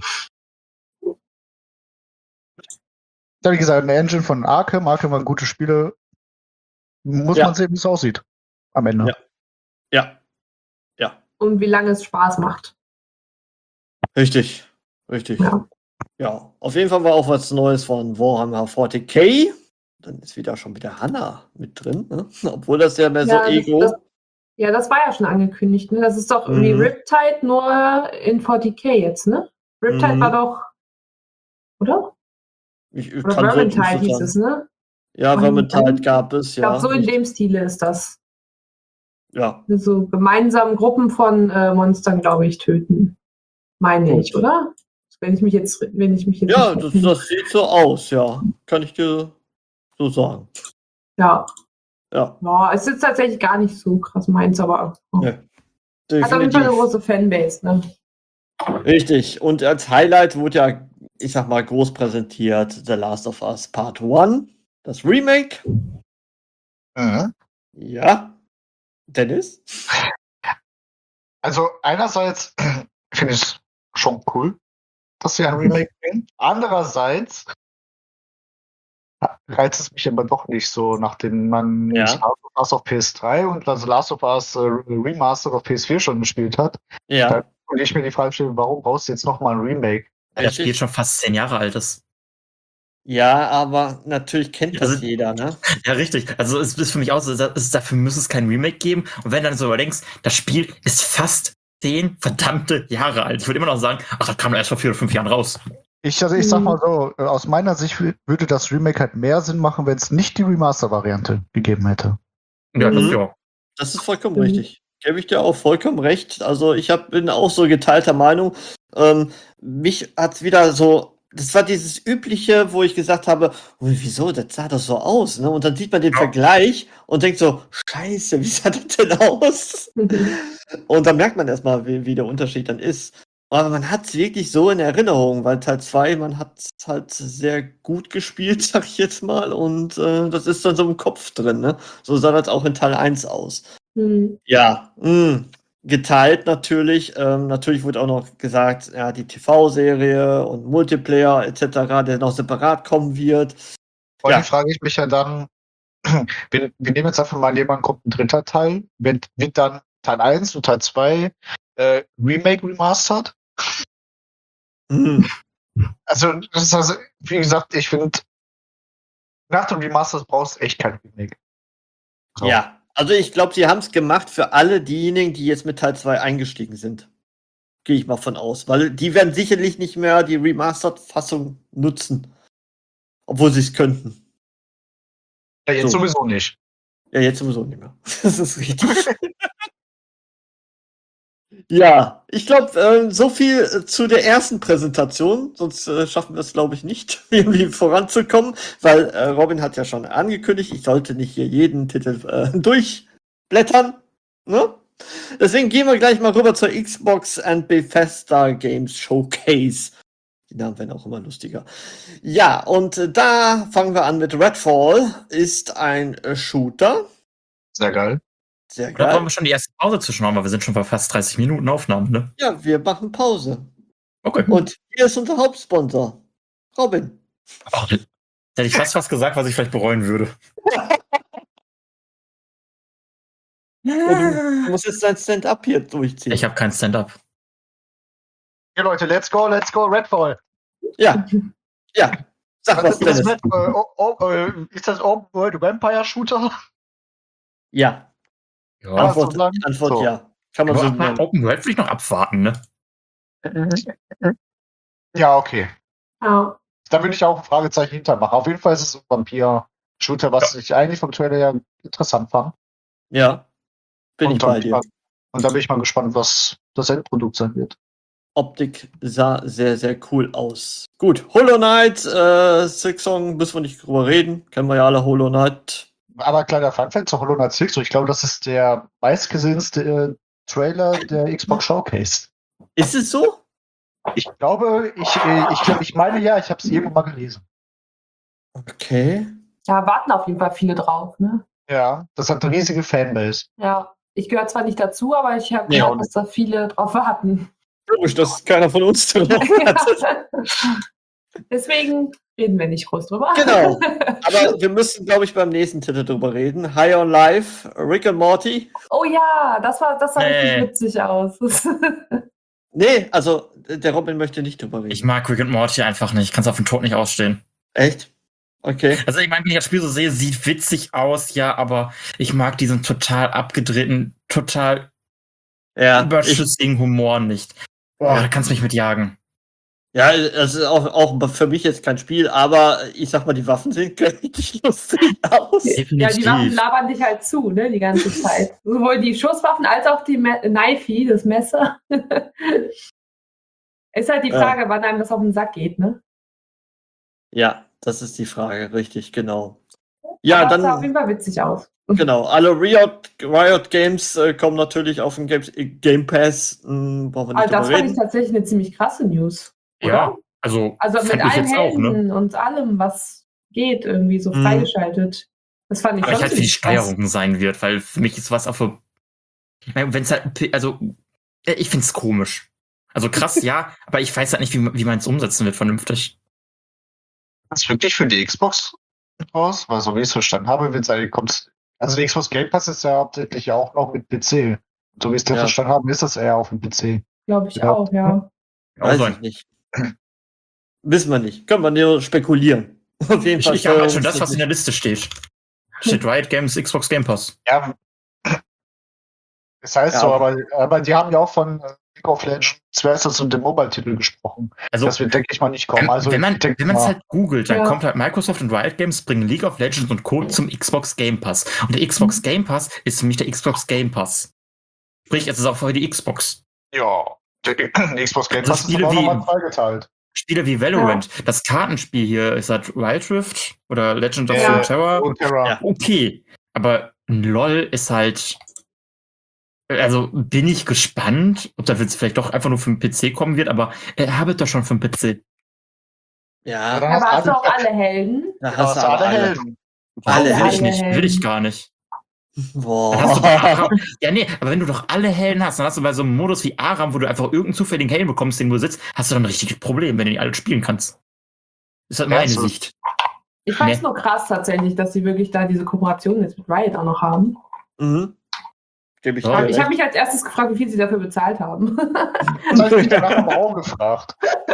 Ja, wie gesagt, eine Engine von Arkham. Arkham waren gute Spiele. Muss Ja. man sehen, wie es aussieht. Am Ende. Ja. Ja. Ja. Und wie lange es Spaß macht. Richtig. Richtig. Ja. Ja. Auf jeden Fall war auch was Neues von Warhammer vierzig K. Dann ist wieder schon wieder Hannah mit drin, ne? Obwohl das ja mehr so Ja, das- Ego. das- Ja, das war ja schon angekündigt. Ne? Das ist doch irgendwie Mhm. Riptide nur in vierzig K jetzt, ne? Riptide Mhm. war doch. Oder? Ich, ich Oder kann so Vermintide nicht hieß sagen. es, ne? Ja, Und Vermintide dann- gab es, Ich ja. glaube, so in dem Stile ist das. Ja. So gemeinsam Gruppen von äh, Monstern, glaube ich, töten. Meine Gut. ich, oder? Wenn ich mich jetzt, wenn ich mich jetzt Ja, nicht das, vertue. das sieht so aus, ja. Kann ich dir so sagen. Ja. Ja. Ja, es ist tatsächlich gar nicht so krass meins, aber oh. Ja. hat auf jeden Fall eine Definitiv. große Fanbase, ne? Richtig. Und als Highlight wurde ja, ich sag mal, groß präsentiert The Last of Us Part eins. Das Remake. Mhm. Ja. Dennis? Also einerseits finde ich es schon cool, dass sie ein Remake bringen. Andererseits reizt es mich aber doch nicht so, nachdem man Ja. Last of Us auf P S drei und das Last of Us äh, Remastered auf P S vier schon gespielt hat. Ja. Und ich mir die Frage stelle, warum brauchst du jetzt nochmal ein Remake? Ja, das Spiel schon fast zehn Jahre alt ist. Ja, aber natürlich kennt das Also- jeder, ne? Ja, richtig. Also es ist für mich auch so, es ist, dafür muss es kein Remake geben. Und wenn du dann so überdenkst, das Spiel ist fast zehn verdammte Jahre alt. Ich würde immer noch sagen, ach, das kam erst vor vier oder fünf Jahren raus. Ich, also ich sag mal so, äh, aus meiner Sicht wü- würde das Remake halt mehr Sinn machen, wenn es nicht die Remaster-Variante gegeben hätte. Ja, das Mhm. ja. Das ist vollkommen Mhm. richtig. Gebe ich dir auch vollkommen recht. Also ich hab, bin auch so geteilter Meinung. Ähm, mich hat wieder so, das war dieses übliche, wo ich gesagt habe, oh, wieso, das sah doch so aus, ne? Und dann sieht man den Ja. Vergleich und denkt so, scheiße, wie sah das denn aus? Und dann merkt man erstmal, wie, wie der Unterschied dann ist. Aber man hat es wirklich so in Erinnerung, weil Teil zwei, man hat es halt sehr gut gespielt, sag ich jetzt mal. Und äh, das ist dann so im Kopf drin, ne? So sah das auch in Teil eins aus. Hm. Ja, mh, geteilt natürlich. Ähm, natürlich wurde auch noch gesagt, ja, die T V-Serie und Multiplayer et cetera, der noch separat kommen wird. Vor Ja. allem frage ich mich ja dann, wir, wir nehmen jetzt einfach mal jemanden, kommt ein dritter Teil, wird, wird dann Teil eins und Teil zwei äh, Remake remastered? Hm. Also, das ist also, wie gesagt, ich finde, nach dem Remaster brauchst du echt kein Remake. So. Ja, also ich glaube, sie haben es gemacht für alle diejenigen, die jetzt mit Teil zwei eingestiegen sind. Gehe ich mal von aus. Weil die werden sicherlich nicht mehr die Remastered-Fassung nutzen. Obwohl sie es könnten. Ja, jetzt So. sowieso nicht. Ja, jetzt sowieso nicht mehr. Das ist richtig. Ja, ich glaube, äh, so viel äh, zu der ersten Präsentation. Sonst äh, schaffen wir es, glaube ich, nicht, irgendwie voranzukommen. Weil äh, Robin hat ja schon angekündigt, ich sollte nicht hier jeden Titel äh, durchblättern. Ne? Deswegen gehen wir gleich mal rüber zur Xbox and Bethesda Games Showcase. Die Namen werden auch immer lustiger. Ja, und äh, da fangen wir an mit Redfall. Ist ein äh, Shooter. Sehr geil. Sehr Da wollen geil. wir schon die erste Pause zwischenhauen, weil wir sind schon bei fast dreißig Minuten Aufnahmen, ne? Ja, wir machen Pause. Okay. Und hier ist unser Hauptsponsor. Robin. Ach, da hätte ich fast was gesagt, was ich vielleicht bereuen würde. Ja, du musst jetzt dein Stand-up hier durchziehen. Ich habe kein Stand-up. Hier Leute, let's go, let's go, Redfall. Ja, ja. Sag was, ist, das Dennis. Redfall? Oh, oh, äh, ist das Open World Vampire Shooter? Ja, Ja, Ja. Antwort, so sagen? Antwort So. ja. Kann man so aber nennen. Open World will ich noch abwarten, ne? Ja, okay. Ja. Da würde ich auch ein Fragezeichen hintermachen. Auf jeden Fall ist es ein Vampir-Shooter, was ich eigentlich vom Trailer ja interessant fand. Ja, bin und, ich dann bei bin ich dir. mal, und da bin ich mal gespannt, was das Endprodukt sein wird. Optik sah sehr, sehr cool aus. Gut, Hollow Knight, äh, Silksong, müssen wir nicht drüber reden. Kennen wir ja alle Hollow Knight. Aber kleiner Funfact zu Hollow Knight Six, ich glaube, das ist der meistgesehenste äh, Trailer der Xbox Showcase. Ist es so? Ich glaube, ich, äh, ich, glaub, ich meine ja, ich habe es irgendwo mal gelesen. Okay. da warten auf jeden Fall viele drauf, ne? Ja, das hat eine riesige Fanbase. Ja, ich gehöre zwar nicht dazu, aber ich habe Nee, gehört, auch dass da viele drauf warten. Komisch, dass keiner von uns drauf hat. Deswegen reden wir nicht groß drüber. Genau. Aber wir müssen, glaube ich, beim nächsten Titel drüber reden. High on Life, Rick and Morty. Oh ja, das war, das sah Nee. richtig witzig aus. Nee, also der Robin möchte nicht drüber reden. Ich mag Rick and Morty einfach nicht. Ich kann es auf den Tod nicht ausstehen. Echt? Okay. Also ich meine, wenn ich das Spiel so sehe, sieht witzig aus, ja, aber ich mag diesen total abgedrehten, total Ja, ich, überschüssigen Humor nicht. Boah, da kannst du mich mit jagen. ja, das ist auch, auch für mich jetzt kein Spiel, aber ich sag mal, die Waffen sehen richtig lustig aus. Ja, die Definitiv. Waffen labern dich halt zu, ne, die ganze Zeit. Sowohl die Schusswaffen als auch die Me Knifey, das Messer. Ist halt die Frage, ja. wann einem das auf den Sack geht, ne? Ja, das ist die Frage, richtig, genau. Ja, aber dann. Das sah auf jeden Fall witzig aus. Genau, alle Riot, Riot Games äh, kommen natürlich auf den Games, Game Pass. Hm, brauchen wir nicht Also das drüber fand reden. ich tatsächlich eine ziemlich krasse News. Oder? Ja, also, Also mit fand ich allen jetzt auch, ne? Helden und allem, was geht, irgendwie so Mhm. freigeschaltet. Das fand ich Aber ich schon halt für die ziemlich krass. Steuerung sein wird, weil für mich ist was auch für. Wenn es halt, also, äh, ich find's komisch. Also krass, ja, aber ich weiß halt nicht, wie, wie man es umsetzen wird vernünftig. Das ist wirklich für die Xbox raus? Weil so wie ich es verstanden habe, wird es eigentlich kommt. Also der Xbox Game Pass ist ja hauptsächlich auch noch mit P C. So wie ich es Ja. verstanden habe, ist das eher auf dem P C. Glaube ich Ja. auch, ja. Weiß sein. ich nicht. Wissen wir nicht. Können wir nur spekulieren. Auf jeden Ich, Fall. ich habe halt schon steuerungstechnisch. das, was in der Liste steht. Steht Riot Games, Xbox Game Pass. Ja. Das heißt Ja, so, aber- aber, aber die haben ja auch von äh, League of Legends Versus und dem Mobile-Titel gesprochen. Also, Das wird, denke ich mal, nicht kommen. Also, wenn man ich denk wenn man es mal, halt googelt, dann Ja. kommt halt Microsoft und Riot Games bringen League of Legends und Co. zum Xbox Game Pass. Und der Xbox Game Pass ist für mich der Xbox Game Pass. Sprich, es ist auch für die Xbox. ja, der Xbox Game Also Pass ist Spiele aber auch wie- nochmal zweigeteilt. Spiele wie Valorant, das Kartenspiel hier, ist das Wild Rift oder Legend of Ja. Runeterra? Und Terra. Ja. Okay, aber ein LOL ist halt. Also bin ich gespannt, ob das jetzt vielleicht doch einfach nur für den P C kommen wird, aber er habe doch schon für den P C. Ja, Dann Aber hast du alle- auch alle Helden? da Da hast du aber alle. Helden. Alle will ich Helden. nicht, will ich gar nicht. Boah. Dann hast du doch Aram. Ja, nee, aber wenn du doch alle Helden hast, dann hast du bei so einem Modus wie Aram, wo du einfach irgendeinen zufälligen Helden bekommst, den du sitzt, hast du dann ein richtiges Problem, wenn du die alle spielen kannst. Das ist halt Ja, meine so. Sicht. Ich fand es Nee. nur krass tatsächlich, dass sie wirklich da diese Kooperation jetzt mit Riot auch noch haben. Mhm. Gebe ich Ja, dir Ich recht. habe mich als erstes gefragt, wie viel sie dafür bezahlt haben. Das habe ich mich danach aber auch gefragt.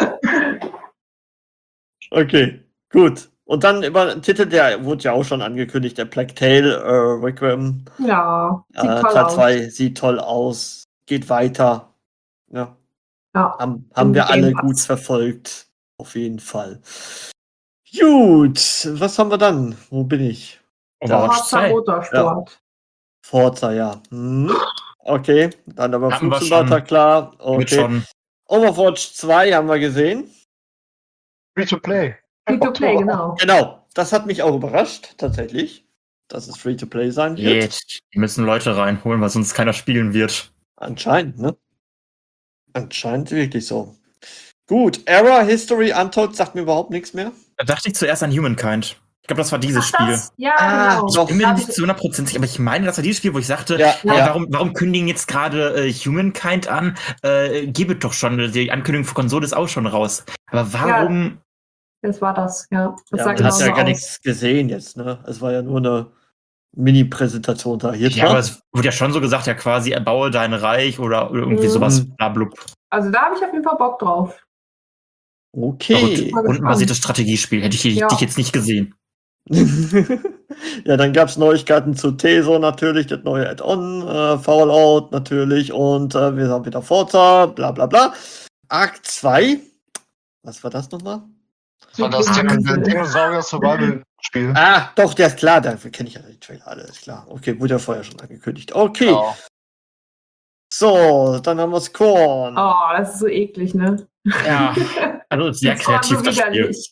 Okay, gut. Und dann über einen Titel, der wurde ja auch schon angekündigt, der Plague Tale äh, Requiem. Ja, sieht Äh, toll Teil aus. zwei sieht toll aus, geht weiter. Ja, Ja. haben, haben Im wir alle Game Pass. gut verfolgt. Auf jeden Fall. Gut, was haben wir dann? Wo bin ich? Overwatch Forza zwei. Motorsport. Forza, ja. Hm. Okay, dann aber Hatten wir Flugsimulator, schon. klar. Mit Okay. schon. Overwatch zwei haben wir gesehen. Free to play. Free to play, genau. Genau, das hat mich auch überrascht, tatsächlich, dass es Free-to-Play sein wird. Geht. Die müssen Leute reinholen, weil sonst keiner spielen wird. Anscheinend, ne? Anscheinend wirklich so. Gut, Error, History, Untold sagt mir überhaupt nichts mehr. Da dachte ich zuerst an Humankind. Ich glaube, das war dieses Ach, Spiel. das? Ja, Ah, genau. Ich doch. bin mir Hab nicht ich- zu hundert Prozent sicher, aber ich meine, das war dieses Spiel, wo ich sagte, Ja, äh, ja. warum, warum kündigen jetzt gerade äh, Humankind an? Äh, gib es doch schon, die Ankündigung für Konsole ist auch schon raus. Aber warum? Das war das, ja. Das Ja, sah man genau hat ja so gar aus. nichts gesehen jetzt, ne? Es war ja nur eine Mini-Präsentation da. Hier Ja, aber es wurde ja schon so gesagt, ja quasi, erbaue dein Reich oder, oder irgendwie Mhm. sowas, blablub. Also da habe ich auf jeden Fall Bock drauf. Okay. Mal Und ein gespannt. basiertes Strategiespiel hätte ich Ja. dich jetzt nicht gesehen. Ja, dann gab es Neuigkeiten zu Teso natürlich, das neue Add-on, äh, Fallout natürlich und äh, wir haben wieder Forza, bla bla bla. Arc zwei, was war das nochmal? Das war das Dino- Dinosaurier-Survival-Spiel. Ah, doch, der ist klar, dafür kenne ich ja die Trailer alle, ist klar. Okay, wurde ja vorher schon angekündigt. Okay, Genau. so, dann haben wir Scorn. Oh, das ist so eklig, ne? Ja, also sehr Das war kreativ so das Spiel. widerlich.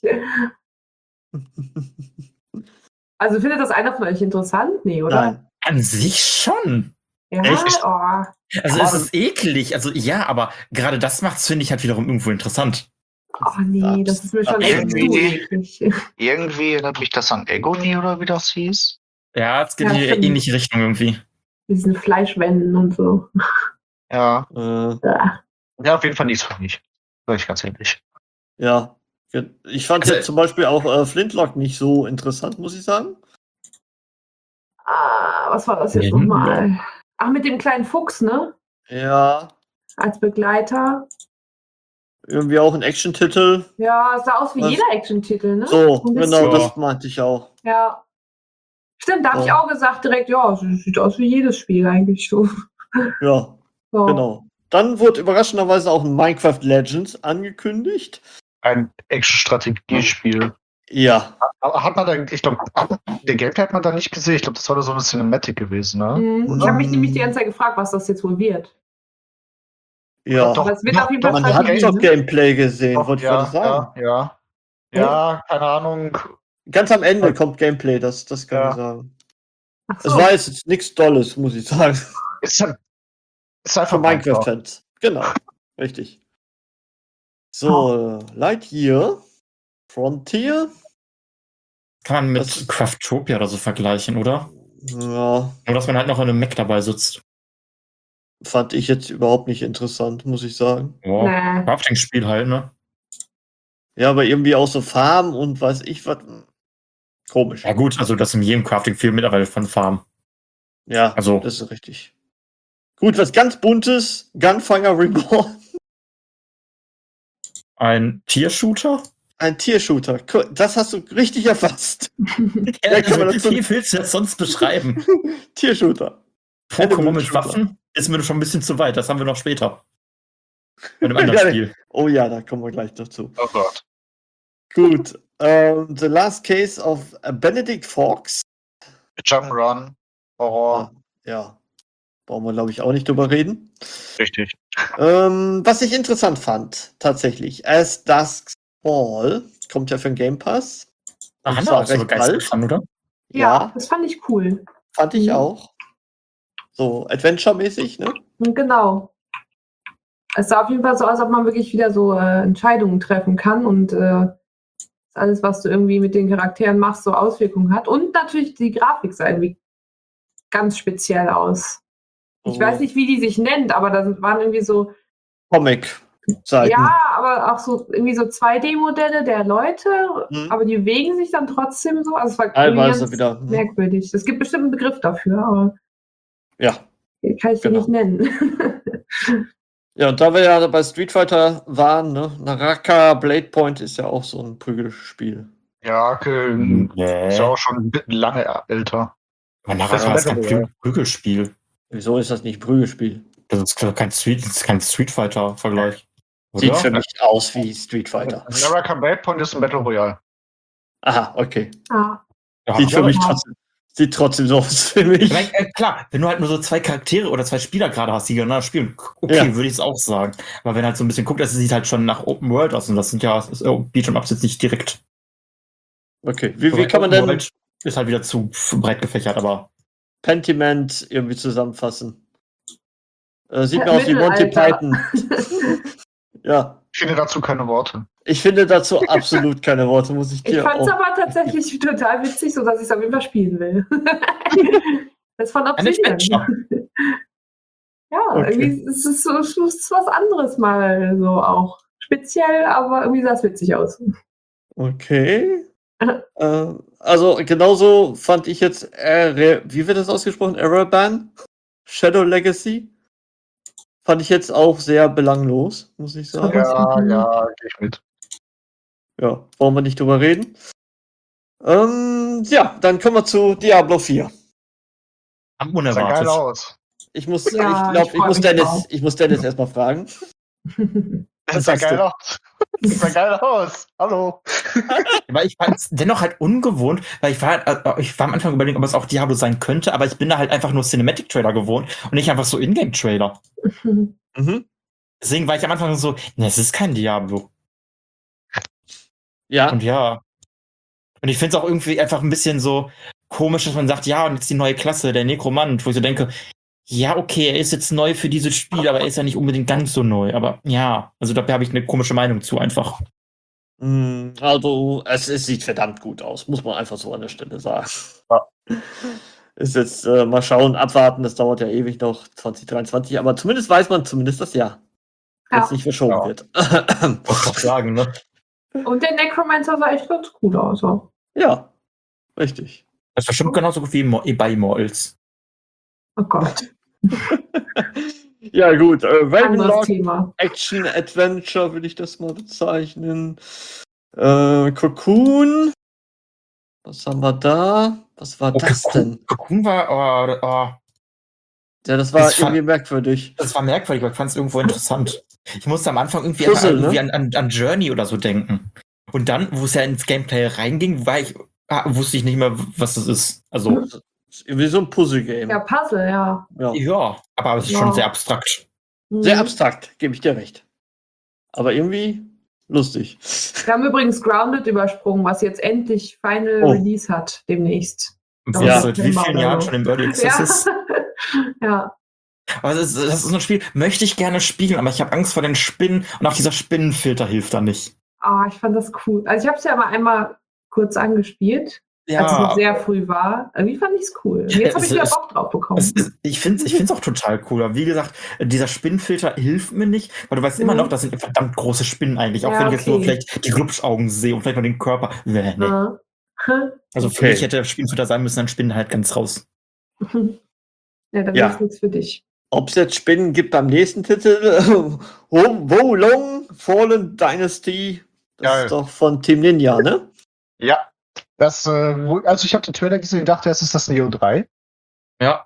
Also findet das einer von euch interessant? Nee, oder? Nein. An sich schon. Ja, Echt? oh. Also Aber- es ist eklig, also ja, aber gerade das macht es, finde ich, halt wiederum irgendwo interessant. Ach nee, das ist mir schon echt zu Irgendwie- eklig. Irgendwie erinnert mich das an Agony oder wie das hieß. Ja, es geht Ja, in die stimmt. ähnliche Richtung irgendwie. Diesen Fleischwänden und so. Ja. Äh, Ja. Ja, auf jeden Fall nichts für mich. Sag ich ganz ehrlich. ja. Ich fand Also- jetzt zum Beispiel auch äh, Flintlock nicht so interessant, muss ich sagen. Ah, was war das jetzt Mhm. nochmal? Ach, mit dem kleinen Fuchs, ne? Ja, Als Begleiter. irgendwie auch ein Action-Titel. Ja, es sah aus wie Was? jeder Action-Titel, ne? So, Ein bisschen. genau, Ja. das meinte ich auch. Ja. Stimmt, da habe ich Ja. auch gesagt direkt, ja, es sieht aus wie jedes Spiel eigentlich so. Ja, so. genau. Dann wurde überraschenderweise auch ein Minecraft Legends angekündigt. Ein Action-Strategiespiel. Ja, Aber hat man da, ich glaube, den Gameplay hat man da nicht gesehen. Ich glaube, das war da so eine Cinematic gewesen, ne? Mhm. Ich habe mich nämlich die ganze Zeit gefragt, was das jetzt wohl wird. ja. Doch, Aber es wird doch, auf jeden doch, Fall Man hat Strategie, doch ne? Gameplay gesehen, Doch, wollte ich ja, gerade sagen. ja, ja. Ja, keine Ahnung. Ganz am Ende kommt Gameplay, das, das kann Ja. ich sagen. Ach Es so. war jetzt nichts Dolles, muss ich sagen. Ist, halt- ist einfach Für Minecraft-Fans. Genau, richtig. So, Lightyear, Frontier. Kann man mit Das- Craftopia oder so vergleichen, oder? Ja, Nur, dass man halt noch in einem Mac dabei sitzt. fand ich jetzt überhaupt nicht interessant, muss ich sagen. Wow. Nee. Crafting-Spiel halt, ne? Ja, aber irgendwie auch so Farben und weiß ich was. Komisch. Ja gut, also das ist in jedem Crafting-Spiel mittlerweile von Farm. Ja, Also- das ist richtig. Gut, was ganz Buntes, Gunfire Reborn. Ein Tiershooter? Ein Tiershooter. Cool, das hast du richtig erfasst. Ja, kann man dazu- wie willst du das sonst beschreiben? Tiershooter. Pokémon mit Shooter. Waffen ist mir schon ein bisschen zu weit. Das haben wir noch später. In einem anderen Ja, Spiel. Oh ja, da kommen wir gleich dazu. Oh Gott. Gut. Ähm, The Last Case of Benedict Fox. Jump'n'Run, Horror, Ja. Brauchen wir, glaube ich, auch nicht drüber reden. richtig. Ähm, was ich interessant fand, tatsächlich, As Dusk Fall, kommt ja für den Game Pass. Da Und haben wir zwar auch so recht begeistert bald. von, oder? Ja, Ja, das fand ich cool. fand ich Mhm. auch. So, Adventure-mäßig, ne? Und genau. Es sah auf jeden Fall so aus, als ob man wirklich wieder so äh, Entscheidungen treffen kann und äh, alles, was du irgendwie mit den Charakteren machst, so Auswirkungen hat. Und natürlich die Grafik sah irgendwie ganz speziell aus. Ich Oh. weiß nicht, wie die sich nennt, aber da waren irgendwie so, Comic-Seiten. ja, aber auch so irgendwie so zwei D-Modelle der Leute, Mhm. aber die bewegen sich dann trotzdem so. Also es war irgendwie Teilweise ganz wieder. hm. merkwürdig. Es gibt bestimmt einen Begriff dafür, aber Ja. den kann ich dir Genau. nicht nennen. Ja, und da wir ja bei Street Fighter waren, ne? Naraka Blade Point ist ja auch so ein Prügelspiel. Ja, ähm, Nee. ist ja auch schon ein bisschen lange älter. Man Das das ist ist kein Battle Royale. Prü- Prügelspiel. Wieso ist das nicht Prügelspiel? Das ist kein Street, das ist kein Street Fighter-Vergleich. Sieht Oder? für mich aus wie Street Fighter. American Blade Point ist ein Battle Royale. Aha, okay. ah. Ja, Sieht für ja, mich ja. trotzdem, sieht trotzdem so aus für mich. Ich mein, äh, klar, wenn du halt nur so zwei Charaktere oder zwei Spieler gerade hast, die gegeneinander spielen, okay, Ja. würde ich es auch sagen. Aber wenn halt so ein bisschen guckt, das sieht halt schon nach Open World aus und das sind ja, das ist, oh, Beat'em Ups jetzt nicht direkt. Okay, wie, wie Wobei kann man Open denn World ist halt wieder zu f- breit gefächert, aber Pentiment irgendwie zusammenfassen? Äh, sieht Ja, mir aus wie Monty Mittelalter. Python. Ja, Ich finde dazu keine Worte. ich finde dazu absolut keine Worte, muss ich Ich dir fand es auch. aber tatsächlich total witzig, so dass ich es auf jeden Fall spielen will. Das ist von Ein Obsidian. Adventure. Ja, Okay. irgendwie ist es so, es ist was anderes mal so auch. Speziell, aber irgendwie sah es witzig aus. Okay. äh, also genauso fand ich jetzt, äh, wie wird das ausgesprochen? Ereban? Shadow Legacy? Fand ich jetzt auch sehr belanglos, muss ich sagen. Ja, Mhm. ja, gehe ich mit. Ja, wollen wir nicht drüber reden. Ähm, ja, dann kommen wir zu Diablo vier. am Sah geil unerwartet. aus. Ich muss, Ja, ich glaube, ich ich, freu muss mich Dennis, drauf. ich muss Dennis erstmal fragen. Das Was sah sagst geil du? aus. Das sah geil aus. Hallo. Aber ich fand es dennoch halt ungewohnt, weil ich war, äh, ich war am Anfang überlegen, ob es auch Diablo sein könnte, aber ich bin da halt einfach nur Cinematic-Trailer gewohnt und nicht einfach so Ingame-Trailer. Mhm. Deswegen war ich am Anfang so, ne, es ist kein Diablo. Ja, Und ja. Und ich finde es auch irgendwie einfach ein bisschen so komisch, dass man sagt, ja, und jetzt die neue Klasse, der Nekromant, wo ich so denke, ja, okay, er ist jetzt neu für dieses Spiel, aber er ist ja nicht unbedingt ganz so neu. Aber ja, also da habe ich eine komische Meinung zu einfach. Mm, Also, es, es sieht verdammt gut aus, muss man einfach so an der Stelle sagen. Ja. Ist jetzt äh, mal schauen, abwarten, das dauert ja ewig noch, zwanzig dreiundzwanzig, aber zumindest weiß man zumindest das Jahr. Wenn es Ja. nicht verschoben Ja. wird. Muss doch sagen, ne? Und der Necromancer sah echt ganz cool aus. So. Ja, richtig. Das ist bestimmt genauso gut wie Mo- bei Immortals. Oh Gott, Ja, gut. Äh, anderes Ravenlock Thema. Action Adventure würde ich das mal bezeichnen. Äh, Cocoon. Was haben wir da? Was war das denn? Cocoon war, oh, oh, Ja, das war Das fand- irgendwie merkwürdig. das war merkwürdig, aber ich fand es irgendwo interessant. Ich musste am Anfang irgendwie, Puzzle, einfach irgendwie ne? an, an, an Journey oder so denken. Und dann, wo es ja ins Gameplay reinging, war ich, ah, wusste ich nicht mehr, was das ist. Also, Das ist irgendwie so ein Puzzle-Game. Ja, Puzzle, ja. Ja. ja, aber es ist Ja. schon sehr abstrakt. Sehr Mhm. abstrakt, gebe ich dir recht. Aber irgendwie lustig. Wir haben übrigens Grounded übersprungen, was jetzt endlich Final Oh. Release hat, demnächst. Und Ja. was seit wie vielen Jahren schon im Early Access Ja. ist. ja. Aber das ist, das ist so ein Spiel, möchte ich gerne spielen, aber ich habe Angst vor den Spinnen und auch dieser Spinnenfilter hilft da nicht. Ah, ich fand das cool. Also ich habe es ja mal einmal kurz angespielt, als es noch sehr früh war. Irgendwie fand ich es cool. Und jetzt habe Es ich wieder ist- Bock drauf bekommen. Es ist, ich finde es ich find's auch total cool. Aber wie gesagt, dieser Spinnenfilter hilft mir nicht, weil du weißt immer Mhm. noch, das sind verdammt große Spinnen eigentlich. Auch Ja, wenn ich jetzt nur okay. vielleicht die Glubschaugen sehe und vielleicht noch den Körper. Nee, nee. Ah. Also für Okay. mich hätte der Spinnenfilter sein müssen, dann Spinnen halt ganz raus. Ja, dann Ja. ist nichts für dich. Ob es jetzt Spinnen gibt beim nächsten Titel, Wo Wo Long Fallen Dynasty, das Geil. ist doch von Team Ninja, ne? Ja. Das, äh, wo- also ich habe den Trailer gesehen und dachte, es ist das Neo drei. Ja.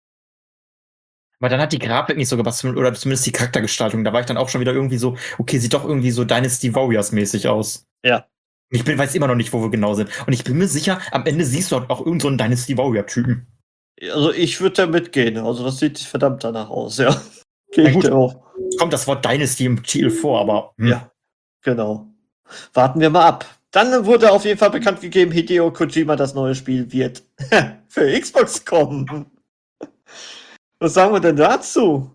Aber dann hat die Grafik nicht so gepasst, oder zumindest die Charaktergestaltung. Da war ich dann auch schon wieder irgendwie so, okay, sieht doch irgendwie so Dynasty Warriors mäßig aus. Ja. Ich bin, weiß immer noch nicht, wo wir genau sind. Und ich bin mir sicher, am Ende siehst du halt auch irgend so einen Dynasty Warrior-Typen. Also ich würde da mitgehen. Also das sieht verdammt danach aus, ja. Gehe Na ich gut. dir auch. Kommt das Wort Dynasty im Titel vor, aber hm. Ja, genau. Warten wir mal ab. Dann wurde auf jeden Fall bekannt gegeben, Hideo Kojima, das neue Spiel wird für Xbox kommen. Was sagen wir denn dazu?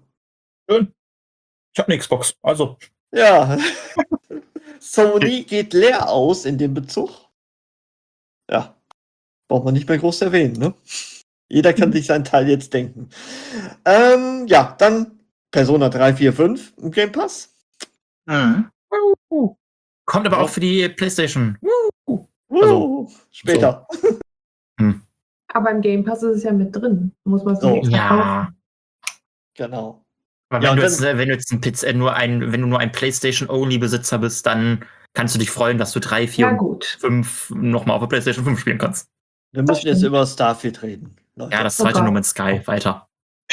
Ich habe eine Xbox, also. Ja. Sony geht leer aus in dem Bezug. Ja. Braucht man nicht mehr groß erwähnen, ne? Jeder kann sich seinen Teil jetzt denken. Ähm, ja, dann Persona drei, vier, fünf im Game Pass. Mhm. Kommt aber Ja. auch für die PlayStation. Uh, Also, später. Aber im Game Pass ist es ja mit drin. Muss man es So. nicht extra Ja. kaufen. Genau. Aber Ja, wenn, und du jetzt, dann- äh, wenn du jetzt ein P C, äh, nur ein, wenn du nur ein PlayStation-Only-Besitzer bist, dann kannst du dich freuen, dass du drei, vier Ja, und gut. fünf nochmal auf der PlayStation fünf spielen kannst. Wir müssen jetzt stimmt. über Starfield reden. Leute. Ja, das Oh zweite Gott. No Man's Sky. Weiter.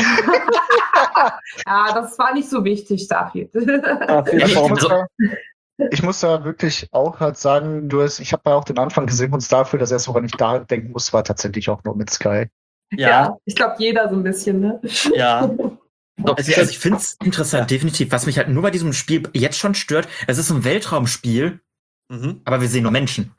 Ja, das war nicht so wichtig, David. Starfield Ja, ich- kommt. muss da, ich muss da wirklich auch halt sagen, du hast, ich habe ja auch den Anfang gesehen und Starfield, das erste, woran ich da denken muss, war tatsächlich auch nur mit Sky. Ja, Ich glaube, jeder so ein bisschen, ne? ja. Doch, Es also ist- ich finde es interessant, definitiv. Was mich halt nur bei diesem Spiel jetzt schon stört, es ist ein Weltraumspiel, Mhm. aber wir sehen nur Menschen.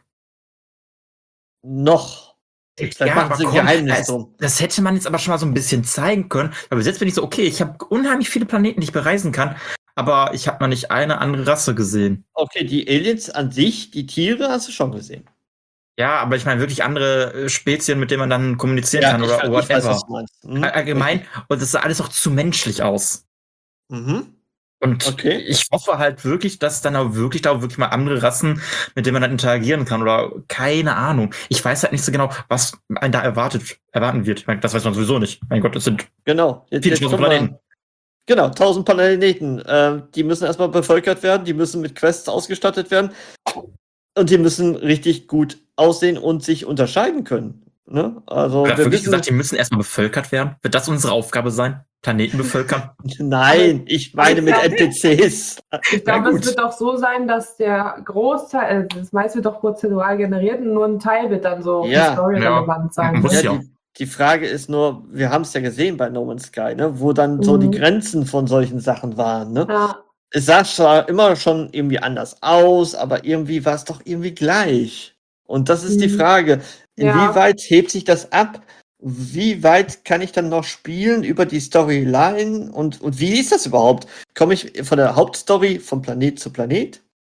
Noch. Vielleicht machen aber sie ein komm, Geheimnis das, drum. das hätte man jetzt aber schon mal so ein bisschen zeigen können. Aber bis jetzt bin ich so, okay, ich habe unheimlich viele Planeten, die ich bereisen kann, aber ich habe noch nicht eine andere Rasse gesehen. Okay, die Aliens an sich, die Tiere, hast du schon gesehen. Ja, aber ich meine wirklich andere äh, Spezien, mit denen man dann kommunizieren kann ich, oder ich whatever. weiß, was du meinst. Mhm. All- Allgemein, und das sah alles auch zu menschlich aus. Mhm. Und Okay. ich hoffe halt wirklich, dass dann auch wirklich da auch wirklich mal andere Rassen, mit denen man dann interagieren kann oder keine Ahnung. Ich weiß halt nicht so genau, was einen da erwartet, erwarten wird. Ich meine, das weiß man sowieso nicht. Mein Gott, das sind Genau. Jetzt, viele jetzt tausend guck mal. Planeten. Genau, tausend Planeten. Ähm, die müssen erstmal bevölkert werden, die müssen mit Quests ausgestattet werden und die müssen richtig gut aussehen und sich unterscheiden können. Ne? Also, Oder wir wirklich wissen, gesagt, die müssen erstmal bevölkert werden. Wird das unsere Aufgabe sein? Planeten bevölkern? nein, ich meine mit Ja. N P Cs. Ich glaube, gut. es wird auch so sein, dass der Großteil, also das meiste wird doch prozedural generiert und nur ein Teil wird dann so Ja. story-relevant sein. Muss Ne? Ja, ja. die, die Frage ist nur, wir haben es ja gesehen bei No Man's Sky, ne? Wo dann so die Mhm. Grenzen von solchen Sachen waren. Ne? Ja. Es sah zwar immer schon irgendwie anders aus, aber irgendwie war es doch irgendwie gleich. Und das ist die Mhm. Frage, Ja. inwieweit hebt sich das ab? Wie weit kann ich dann noch spielen über die Storyline? Und, und wie ist das überhaupt? Komme ich von der Hauptstory von Planet zu Planet?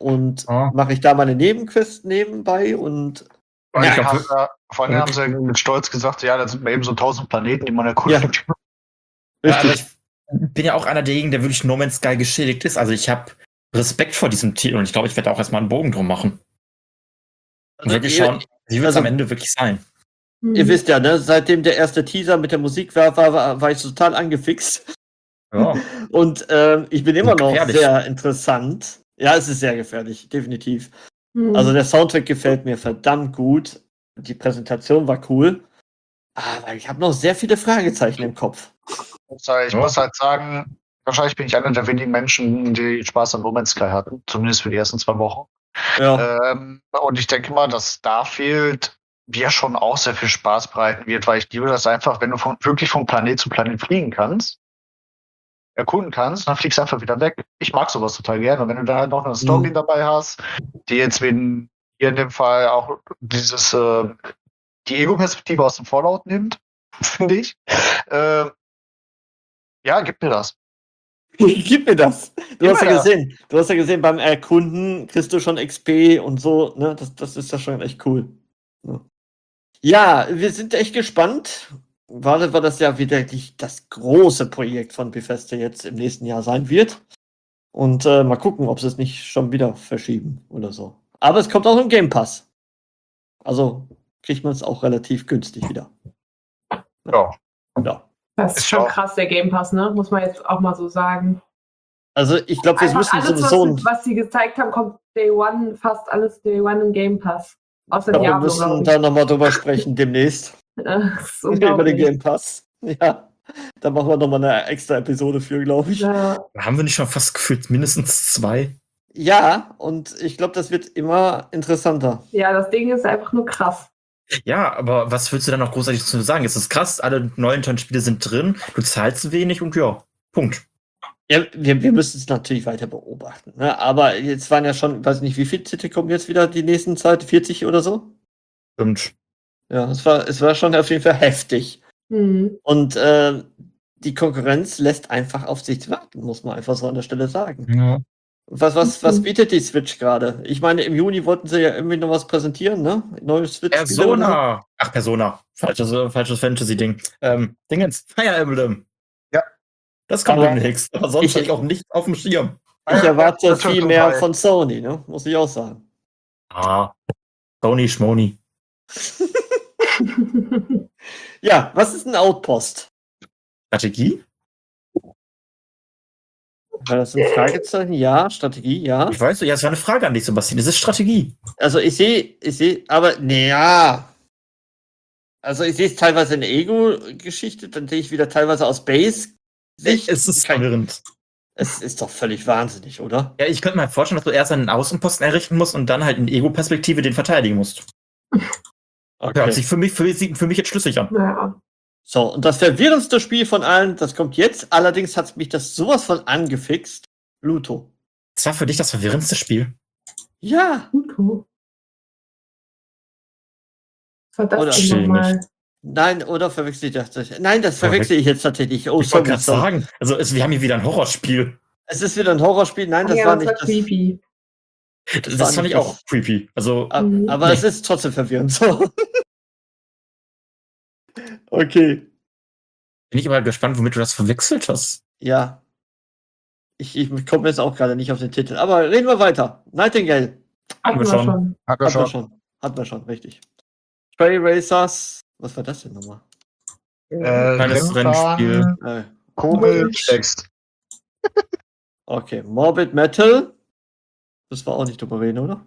und Ah. mache ich da meine Nebenquests nebenbei und Vor Ja, allem, ich haben, glaub, sie- vor allem haben sie mit Stolz gesagt, ja, das sind eben so tausend Planeten, die man erkundet. Ja, also richtig. ich bin ja auch einer derjenigen, der wirklich No Man's Sky geschädigt ist. Also ich habe Respekt vor diesem Titel und ich glaube, ich werde auch erstmal einen Bogen drum machen. Und Also wirklich ihr- schauen, wie wird es also- am Ende wirklich sein. Ihr wisst ja, ne, seitdem der erste Teaser mit der Musik war, war, war, war ich total angefixt. Ja. Und ähm, ich bin immer noch Gefährlich. sehr interessant. Ja, es ist sehr gefährlich, definitiv. Mhm. Also der Soundtrack gefällt mir verdammt gut. Die Präsentation war cool. Aber ich habe noch sehr viele Fragezeichen im Kopf. Ich Ja. muss halt sagen, wahrscheinlich bin ich einer der wenigen Menschen, die Spaß an No Man's Sky hatten. Zumindest für die ersten zwei Wochen. Ja, Ähm, und ich denke mal, dass Starfield mir schon auch sehr viel Spaß bereiten wird, weil ich liebe das einfach, wenn du von, wirklich von Planet zu Planet fliegen kannst, erkunden kannst, dann fliegst du einfach wieder weg. Ich mag sowas total gerne. Und wenn du da noch eine Story Mhm. dabei hast, die jetzt wie hier in dem Fall auch dieses äh, die Ego-Perspektive aus dem Fallout nimmt, finde ich. Äh, ja, gib mir das. gib mir das. Du Gib hast ja mir das. gesehen, du hast ja gesehen, beim Erkunden kriegst du schon X P und so, ne? Das, das ist ja schon echt cool. Ja. Ja, wir sind echt gespannt. Gerade weil das ja wieder die, das große Projekt von Bethesda jetzt im nächsten Jahr sein wird. Und äh, mal gucken, ob sie es nicht schon wieder verschieben oder so. Aber es kommt auch im Game Pass. Also kriegt man es auch relativ günstig wieder. Ja. Ja. Das ist Ist schon auch- krass, der Game Pass, ne? Muss man jetzt auch mal so sagen. Also ich glaube, wir Einfach müssen alles, sowieso was, sie- was sie gezeigt haben, kommt Day One, fast alles Day One im Game Pass. Außer ich glaub, wir Diablo, müssen glaube da nochmal drüber sprechen demnächst. ich. Äh, das ist Über den unglaublich. Game Pass. Ja. Da machen wir nochmal eine extra Episode für, glaube ich. Ja. Ja. Haben wir nicht schon fast gefühlt mindestens zwei? Und ich glaube, das wird immer interessanter. ja, das Ding ist einfach nur krass. Ja, aber was willst du da noch großartig zu sagen? Es ist krass, alle neuen tollen Spiele sind drin, du zahlst wenig und ja, Punkt. Ja, wir, wir müssen es natürlich weiter beobachten. Ne? Aber jetzt waren ja schon, weiß nicht, wie viele Titel kommen jetzt wieder die nächsten Zeit? vierzig oder so? Stimmt. Ja, es war, es war schon auf jeden Fall heftig. Mhm. Und äh, die Konkurrenz lässt einfach auf sich warten, muss man einfach so an der Stelle sagen. Ja. Was, was, was Mhm. bietet die Switch gerade? Ich meine, im Juni wollten sie ja irgendwie noch was präsentieren, ne? Neue Switch. Persona! Ach, Persona. Falsches, äh, falsches Fantasy-Ding. Ähm, Dingens, Fire Emblem. Ja. Das kommt Aber demnächst. Aber sonst ich- habe ich auch nichts auf dem Schirm. Ich erwarte Das wird viel so mehr weit. von Sony, ne? Muss ich auch sagen. Ah. Sony Schmoni. Ja, was ist ein Outpost? Strategie? War das ein Fragezeichen? Ja, Strategie, ja. Ich weiß, ja, es war eine Frage an dich, Sebastian. Es ist Strategie. Also ich sehe, ich sehe, aber naja. Also ich sehe es teilweise in der Ego-Geschichte, dann sehe ich wieder teilweise aus Base-Sicht. Es ist Kein- verwirrend. Es ist doch völlig wahnsinnig, oder? Ja, ich könnte mir vorstellen, dass du erst einen Außenposten errichten musst und dann halt in Ego-Perspektive den verteidigen musst. Hört sich für mich, für, mich- für mich jetzt schlüssig an. ja. So, und das verwirrendste Spiel von allen, das kommt jetzt. Allerdings hat mich das sowas von angefixt. Pluto. Das war für dich das verwirrendste Spiel. Ja. Pluto. Was war das Oder- denn Verstehe nochmal? Nein, oder verwechsel ich das? Nein, das verwechsel ich jetzt tatsächlich. Oh, Ich wollte sorry, gerade sorry. sagen, also es, wir haben hier wieder ein Horrorspiel. Es ist wieder ein Horrorspiel. Nein, Ach das ja, war das nicht war das. creepy. Das, war fand nicht ich auch das- creepy. Also, Aber, Mhm. aber Nee. es ist trotzdem verwirrend. So. Okay. bin ich aber gespannt, womit du das verwechselt hast. Ja. Ich, ich komme jetzt auch gerade nicht auf den Titel. Aber reden wir weiter. Nightingale. Hatten wir wir schon. schon. Hat er Hatten wir schon. schon. Hatten wir schon, richtig. Trail Racers. Was war das denn nochmal? Äh, Kleines Rennfahren, Rennspiel. Äh, Komisch. Text. okay. Morbid Metal. Das war auch nicht drüber reden, oder?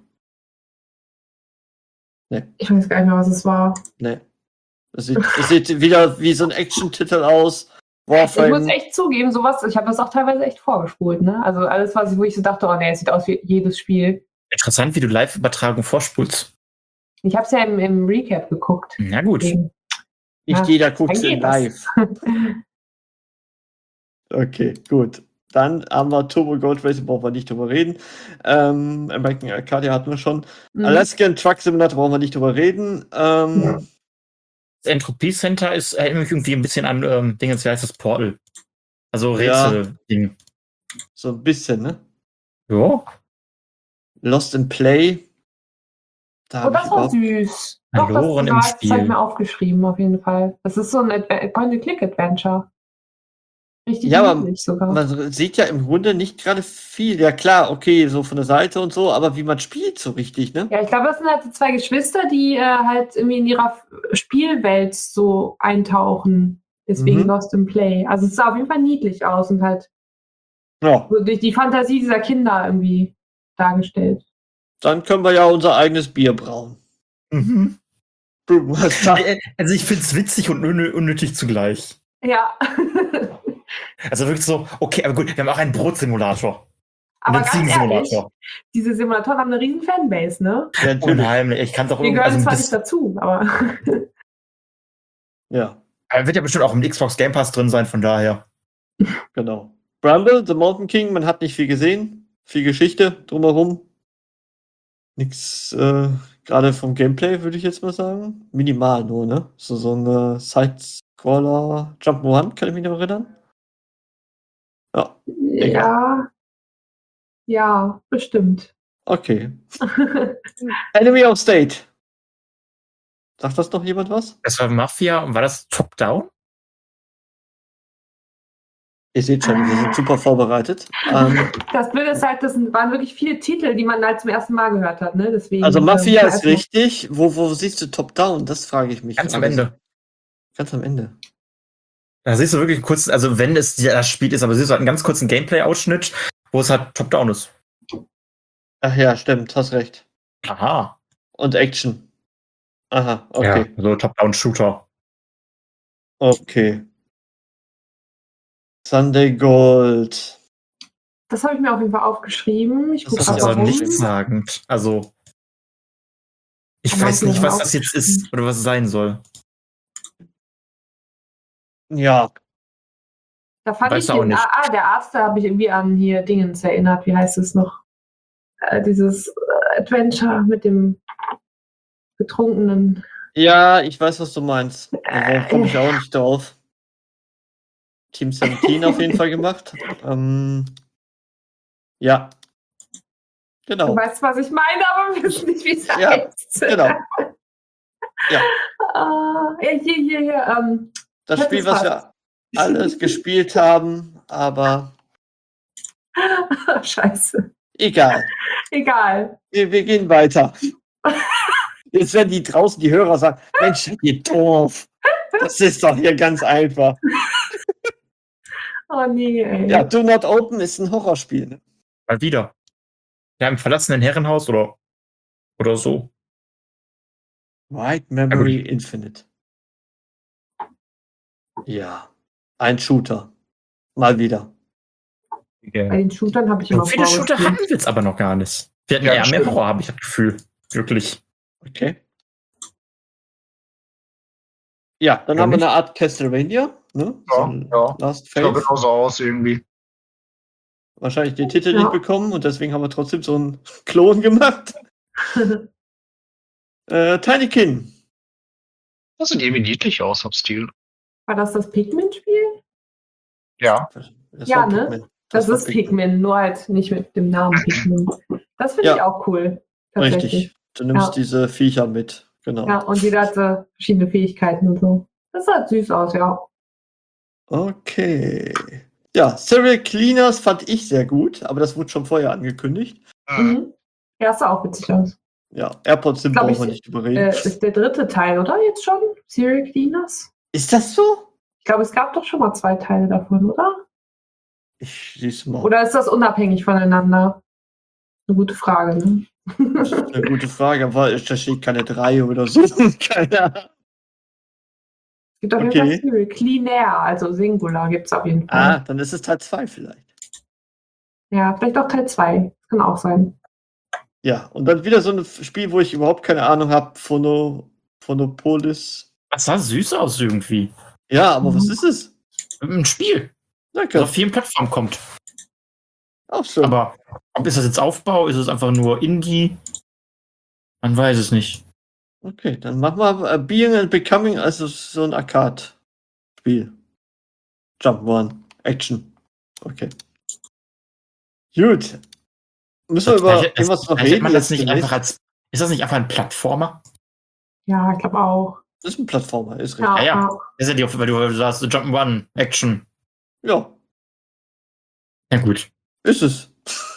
Ich weiß gar nicht mehr, was es war. Nee. Das sieht, das sieht wieder wie so ein Action-Titel aus. Ich muss Warframe. echt zugeben, sowas, ich habe das auch teilweise echt vorgespult, ne? Also alles, was ich, wo ich so dachte, oh nee, es sieht aus wie jedes Spiel. Interessant, wie du Live-Übertragung vorspulst. Ich habe es ja im, im Recap geguckt. Na gut. Deswegen- Nicht Ja, jeder guckt dann in geht das. live. Okay, gut. Dann haben wir Turbo Gold Racing, brauchen wir nicht drüber reden. Ähm, American Arcadia hatten wir schon. Mhm. Alaskan Truck Simulator brauchen wir nicht drüber reden. Ähm, Ja. Das Entropie Center ist, erinnert mich irgendwie ein bisschen an ähm, Dingens, wie heißt das, Portal. Also Ja. Rätsel-Ding. So ein bisschen, ne? Ja. Lost in Play. Da Oh, das war süß. Doch, das, Verloren im war, das habe ich Spiel. mir aufgeschrieben, auf jeden Fall. Das ist so ein Adve- Point-and-Click-Adventure. Richtig Ja, aber niedlich sogar. man sieht ja im Grunde nicht gerade viel. Ja klar, okay, so von der Seite und so, aber wie man spielt so richtig, ne? Ja, ich glaube, das sind halt so zwei Geschwister, die äh, halt irgendwie in ihrer F- Spielwelt so eintauchen. Deswegen Mhm. Lost in Play. Also es sah auf jeden Fall niedlich aus und halt Ja, so durch die Fantasie dieser Kinder irgendwie dargestellt. dann können wir ja unser eigenes Bier brauen. Mhm. Brewmaster. Also ich finde es witzig und unnö- unnötig zugleich. Ja. Also wirklich so, okay, aber gut, wir haben auch einen Brotsimulator. Aber einen ganz ehrlich, Ziegensimulator. diese Simulatoren haben eine riesen Fanbase, ne? Ja, natürlich. Unheimlich. Ich kann es auch Wir irgendwie. gehören Also zwar ein nicht bisschen, dazu, aber Ja, er wird ja bestimmt auch im Xbox Game Pass drin sein, von daher. genau. Bramble, The Mountain King, man hat nicht viel gesehen. Viel Geschichte drumherum. Nix, äh, gerade vom Gameplay würde ich jetzt mal sagen. Minimal nur, ne? So, so eine Side-Scroller Jump'n'Run, kann ich mich noch erinnern? Ja, ja. Ja, bestimmt. okay. Enemy of State. Sagt das noch jemand was? Das war Mafia und war das Top-Down? Ihr seht schon, wir sind super vorbereitet. Ähm, Das Blöde ist halt, das waren wirklich viele Titel, die man halt zum ersten Mal gehört hat, ne? Deswegen, also ähm, Mafia ja, ist erstmal- richtig. Wo, wo siehst du Top-Down? Das frage ich mich. Ganz am Also, Ende. Ganz am Ende. Da siehst du wirklich kurz, also wenn es ja das Spiel ist, aber siehst du halt einen ganz kurzen Gameplay-Ausschnitt, wo es halt Top-Down ist. Ach ja, stimmt, hast recht. Aha. Und Action. Aha, okay. Ja, so Top-Down-Shooter. Okay. Sunday Gold. Das habe ich mir auf jeden Fall aufgeschrieben. Ich Das gucke Das hab ist ich gerade auch aber warum. nichtssagend. Also. Ich Aber weiß hast du nicht, das was das jetzt ist oder was es sein soll. Ja, Da fand Weißt ich du auch den, nicht. ah, ah, der Arzt, da habe ich irgendwie an hier Dingens erinnert. Wie heißt es noch? Äh, dieses äh, Adventure mit dem betrunkenen. ja, ich weiß, was du meinst. Äh, Da komme ich auch nicht drauf. Team siebzehn auf jeden Fall gemacht. Ähm, ja. Du Genau. weißt, was ich meine, aber wir wissen nicht, wie es Ja, heißt. genau. Ja. Ah, ja, hier, hier, hier. Ähm, Das Das Spiel, ist was fast. wir alles gespielt haben, aber Scheiße. egal. Egal. Wir, wir gehen weiter. Jetzt werden die draußen, die Hörer sagen, Mensch, ihr doof. Das ist doch hier ganz einfach. Oh nee, ey. Ja, Do Not Open ist ein Horrorspiel. Ne? Mal wieder. Ja, im verlassenen Herrenhaus oder, oder so. White Memory Infinite. Ja, ein Shooter. Mal wieder. Bei den Shootern habe ich immer So viele Shooter vorgespielt. hatten wir jetzt aber noch gar nicht. Wir hatten Ja, eher mehr stimmt. Horror, habe ich das Gefühl. Wirklich. Okay. Ja, dann Oder haben wir nicht? eine Art Castlevania. Ne? Ja, So ein ja. Last Sieht auch Phase. genauso aus irgendwie. Wahrscheinlich den Titel Ja. nicht bekommen und deswegen haben wir trotzdem so einen Klon gemacht. Äh, Tinykin. Das sieht irgendwie niedlich aus vom Stil. War das das Pikmin-Spiel? Ja. Das Ja, war ne? Pikmin. Das, war ist Pikmin, nur halt nicht mit dem Namen Pikmin. Das finde Ja. ich auch cool. Tatsächlich. Richtig. Du nimmst Ja. diese Viecher mit. Genau. Ja, und jeder hatte verschiedene Fähigkeiten und so. Das sah süß aus, ja. Okay. Ja, Serial Cleaners fand ich sehr gut, aber das wurde schon vorher angekündigt. Mhm. Ja, das sah auch witzig aus. Ja, AirPods sind Glaub brauchen ich, wir nicht drüber reden. Äh, ist der dritte Teil, oder? Jetzt schon? Serial Cleaners? Ist das so? Ich glaube, es gab doch schon mal zwei Teile davon, oder? Ich sieh's mal. Oder ist das unabhängig voneinander? Eine gute Frage, ne? Das ist eine gute Frage, aber da steht keine drei oder so. Keine Ahnung. Es gibt auf jeden Fall Okay. Serial Cleaner, also Singular gibt es auf jeden Fall. Ah, dann ist es Teil zwei vielleicht. Ja, vielleicht auch Teil zwei. Kann auch sein. Ja, und dann wieder so ein Spiel, wo ich überhaupt keine Ahnung habe. Phono, Phonopolis. Das sah süß aus irgendwie. Ja, aber Mhm. was ist es? Ein Spiel, Danke. das auf vielen Plattformen kommt. Auch schön. Aber ob ist das jetzt Aufbau? Ist es einfach nur Indie? Man weiß es nicht. Okay, dann machen wir äh, Being and Becoming, also so ein Arcade-Spiel. Jump One. Action. Okay. Gut. Müssen wir über Also, irgendwas noch also reden? man das jetzt nicht demnächst? einfach als, ist das nicht einfach ein Plattformer? Ja, ich glaube auch. Das ist ein Plattformer, ist richtig. Ja, Ja, ja. ja. Ist ja die, weil du sagst, Jump'n'Run, Action. Ja, Ja, gut. ist es.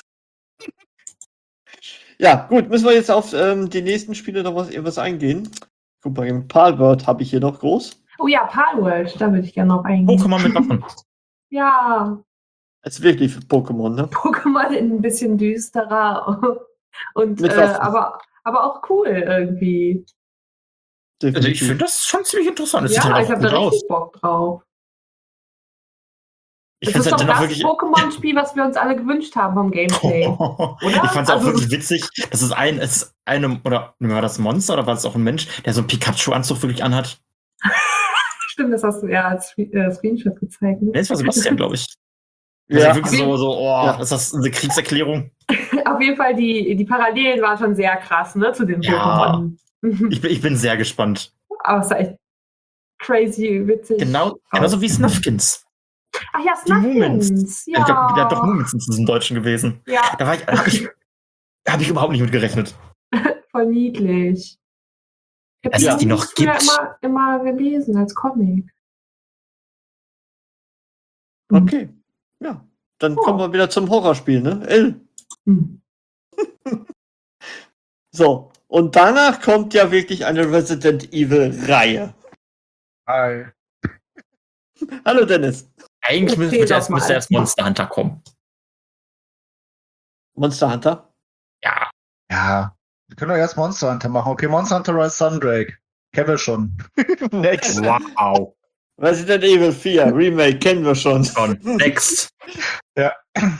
Ja, gut, müssen wir jetzt auf ähm, die nächsten Spiele noch was, irgendwas eingehen. Guck mal, im Palworld habe ich hier noch groß. Oh ja, Palworld, da würde ich gerne noch eingehen. Pokémon mit Waffen. Ja, Das ist wirklich für Pokémon, ne? Pokémon ein bisschen düsterer und Mit äh, Waffen. aber, aber auch cool irgendwie. Also ich Definitiv. finde das schon ziemlich interessant. Das sieht Ja, halt ich auch habe da gut aus. richtig Bock drauf. Ich Das finde ist es doch halt dennoch das wirklich. Pokémon-Spiel, was wir uns alle gewünscht haben vom Gameplay. Ich fand es auch Also- wirklich witzig, dass es ein, es ist eine, oder war das ein Monster oder war das auch ein Mensch, der so einen Pikachu-Anzug wirklich anhat? Stimmt, das hast du ja als Screen- äh, Screenshot gezeigt. Ne? Nee, das war Sebastian, glaube ich. Das Ja, ist wirklich so, so, oh, Ja. ist das eine Kriegserklärung? Auf jeden Fall, die, die Parallelen waren schon sehr krass, ne, zu den Ja. Pokémon. Ich bin, ich bin sehr gespannt. Aber es war echt crazy, witzig. Genau, genauso wie Snuffkins. Ach ja, Die Moomins. Snuffkins. Ja. Ich glaub, der hat doch Ja. Moomins in diesem Deutschen gewesen. Ja, Da war ich, hab ich, hab ich überhaupt nicht mit gerechnet. voll niedlich. Ich Dass habe es die noch früher gibt. immer, immer gelesen als Comic. Okay. Ja. Dann Oh. kommen wir wieder zum Horrorspiel, ne? L. Hm. So. Und danach kommt ja wirklich eine Resident Evil-Reihe. Hi. Hallo Dennis. Eigentlich müsste, Erzähl müsste, doch erst, mal. müsste erst Monster Hunter kommen. Monster Hunter. Ja. Ja. Wir können doch erst Monster Hunter machen. Okay, Monster Hunter Rise Sundrake. Kennen wir schon. Next. Wow. Resident Evil vier Remake kennen wir schon. Schon. Next. Ja.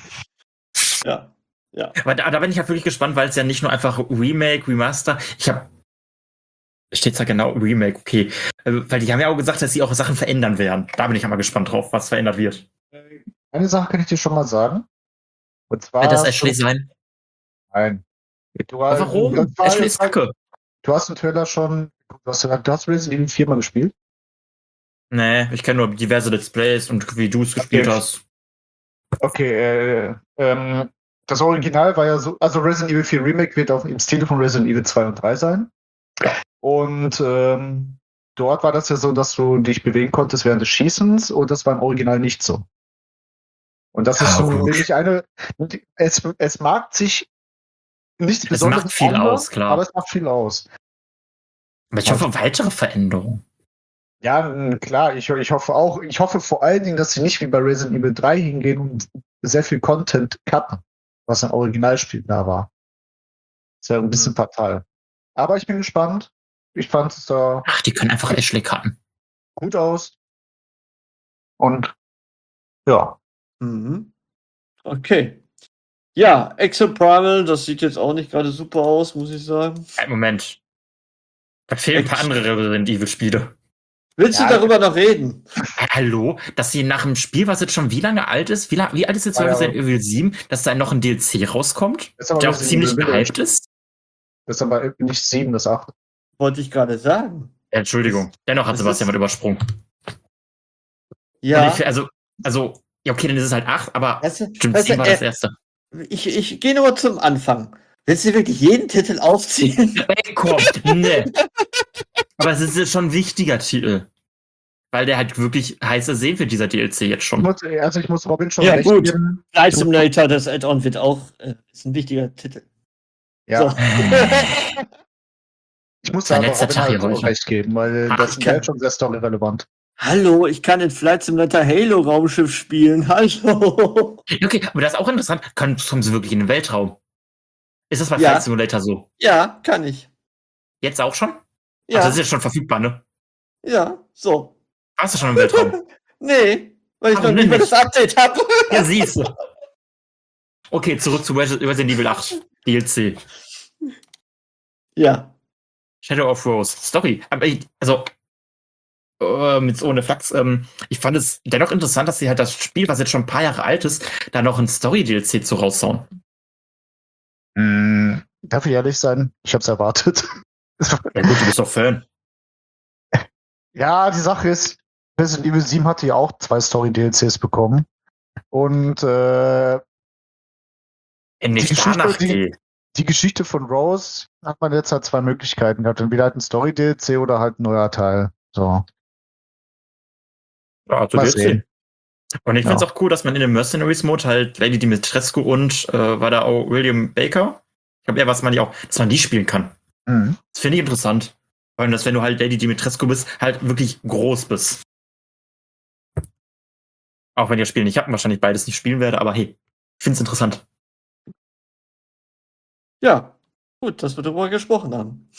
Aber da, da bin ich halt wirklich gespannt, weil es ja nicht nur einfach Remake, Remaster. Ich habe. Steht's da genau Remake, okay. Äh, Weil die haben ja auch gesagt, dass sie auch Sachen verändern werden. Da bin ich aber gespannt drauf, was verändert wird. Eine Sache kann ich dir schon mal sagen. Und zwar. Wird das Ashley sein? Nein. Du, Aber warum? Das war, Ashley ist kacke. du hast den Trailer schon. Du hast, du hast Resident Evil vier mal gespielt? Nee, ich kenne nur diverse Let's Plays und wie du es gespielt Okay. hast. Okay, äh, ähm, das Original war ja so, also Resident Evil vier Remake wird auch im Stil von Resident Evil zwei und drei sein. Und ähm, dort war das ja so, dass du dich bewegen konntest während des Schießens und das war im Original nicht so. Und das Ja, ist so gut. nämlich eine, es, es mag sich nichts Es Besonderes macht viel ändern, aus, klar. aber es macht viel aus. Aber ich hoffe, weitere Veränderungen. Ja, m, klar, ich, ich hoffe auch, ich hoffe vor allen Dingen, dass sie nicht wie bei Resident Evil drei hingehen und sehr viel Content cutten, was im Originalspiel da war. Ist ja ein bisschen fatal. Aber ich bin gespannt. Ich fand es da Ach, die können einfach Ashley cutten. gut aus. Und ja. Mhm. Okay. Ja, Exoprimal, das sieht jetzt auch nicht gerade super aus, muss ich sagen. Ein Moment. Da fehlen ein paar Echt? andere Resident Evil Spiele. Willst Ja, du darüber noch reden? Äh, Hallo? Dass sie nach dem Spiel, was jetzt schon wie lange alt ist, wie, lang, wie alt ist jetzt Ah, ja. Resident Evil sieben, dass da noch ein D L C rauskommt, Das ist aber der auch Resident ziemlich Evil Village. gehypt ist? Das ist aber nicht sieben, das acht. Wollte ich gerade sagen. Äh, Entschuldigung. Dennoch hat das Sebastian ist- was übersprungen. Ja. Und ich, also, also, ja, okay, dann ist es halt acht, aber Weißt du, stimmt, weißt du, sieben war das äh, erste. ich, ich gehe nur zum Anfang. Willst du wirklich jeden Titel aufziehen? Ey, komm, ne. Aber es ist ja schon ein wichtiger Titel. Weil der halt wirklich heiß ersehen wird, dieser D L C jetzt Ich schon. muss, also ich muss Robin schon Ja, recht gut. geben. Flight Simulator, das Add-on wird auch, äh, ist ein wichtiger Titel. Ja, So. ich muss Mein da aber letzter Robin Tag halt hier auch heute. recht geben, weil Ach, das ich ist kann- halt schon sehr storyrelevant. Hallo, ich kann in Flight Simulator Halo Raumschiff spielen. Hallo. Okay, aber das ist auch interessant. Kommen, kommen sie wirklich in den Weltraum? Ist das bei Ja. Flight Simulator so? Ja, kann ich. Jetzt auch schon? Ja, Also das ist ja schon verfügbar, ne? ja, so. Warst du schon im Weltraum? Nee, weil ich Warum noch nicht mal nicht? das Update habe. Ja, siehst du. Okay, zurück zu Res- Resident Evil acht. D L C. Ja. Shadow of Rose. Story. Aber ich, also, ähm, jetzt ohne Flachs, ähm, ich fand es dennoch interessant, dass sie halt das Spiel, was jetzt schon ein paar Jahre alt ist, da noch ein Story-D L C zu raushauen. Mm, darf ich ehrlich sein? Ich hab's erwartet. Ja gut, du bist doch Fan. Ja, die Sache ist, Resident Evil sieben hatte ja auch zwei Story-D L Cs bekommen. Und äh, Wenn Die ich Geschichte, danach die- gehe. Die Geschichte von Rose hat man jetzt halt zwei Möglichkeiten gehabt. Entweder halt ein Story-D L C oder halt ein neuer Teil. So. Ja, also Mal D L C. sehen. Und ich Ja. find's auch cool, dass man in dem Mercenaries-Mode halt Lady Dimitrescu und äh, war da auch William Baker. Ich glaube, er was man die auch, dass man die spielen kann. Mhm. Das finde ich interessant. Vor allem, dass wenn du halt Lady Dimitrescu bist, halt wirklich groß bist. Auch wenn ich das Spiel nicht habe und wahrscheinlich beides nicht spielen werde, aber hey, ich finde es interessant. Ja, gut, dass wir darüber gesprochen haben.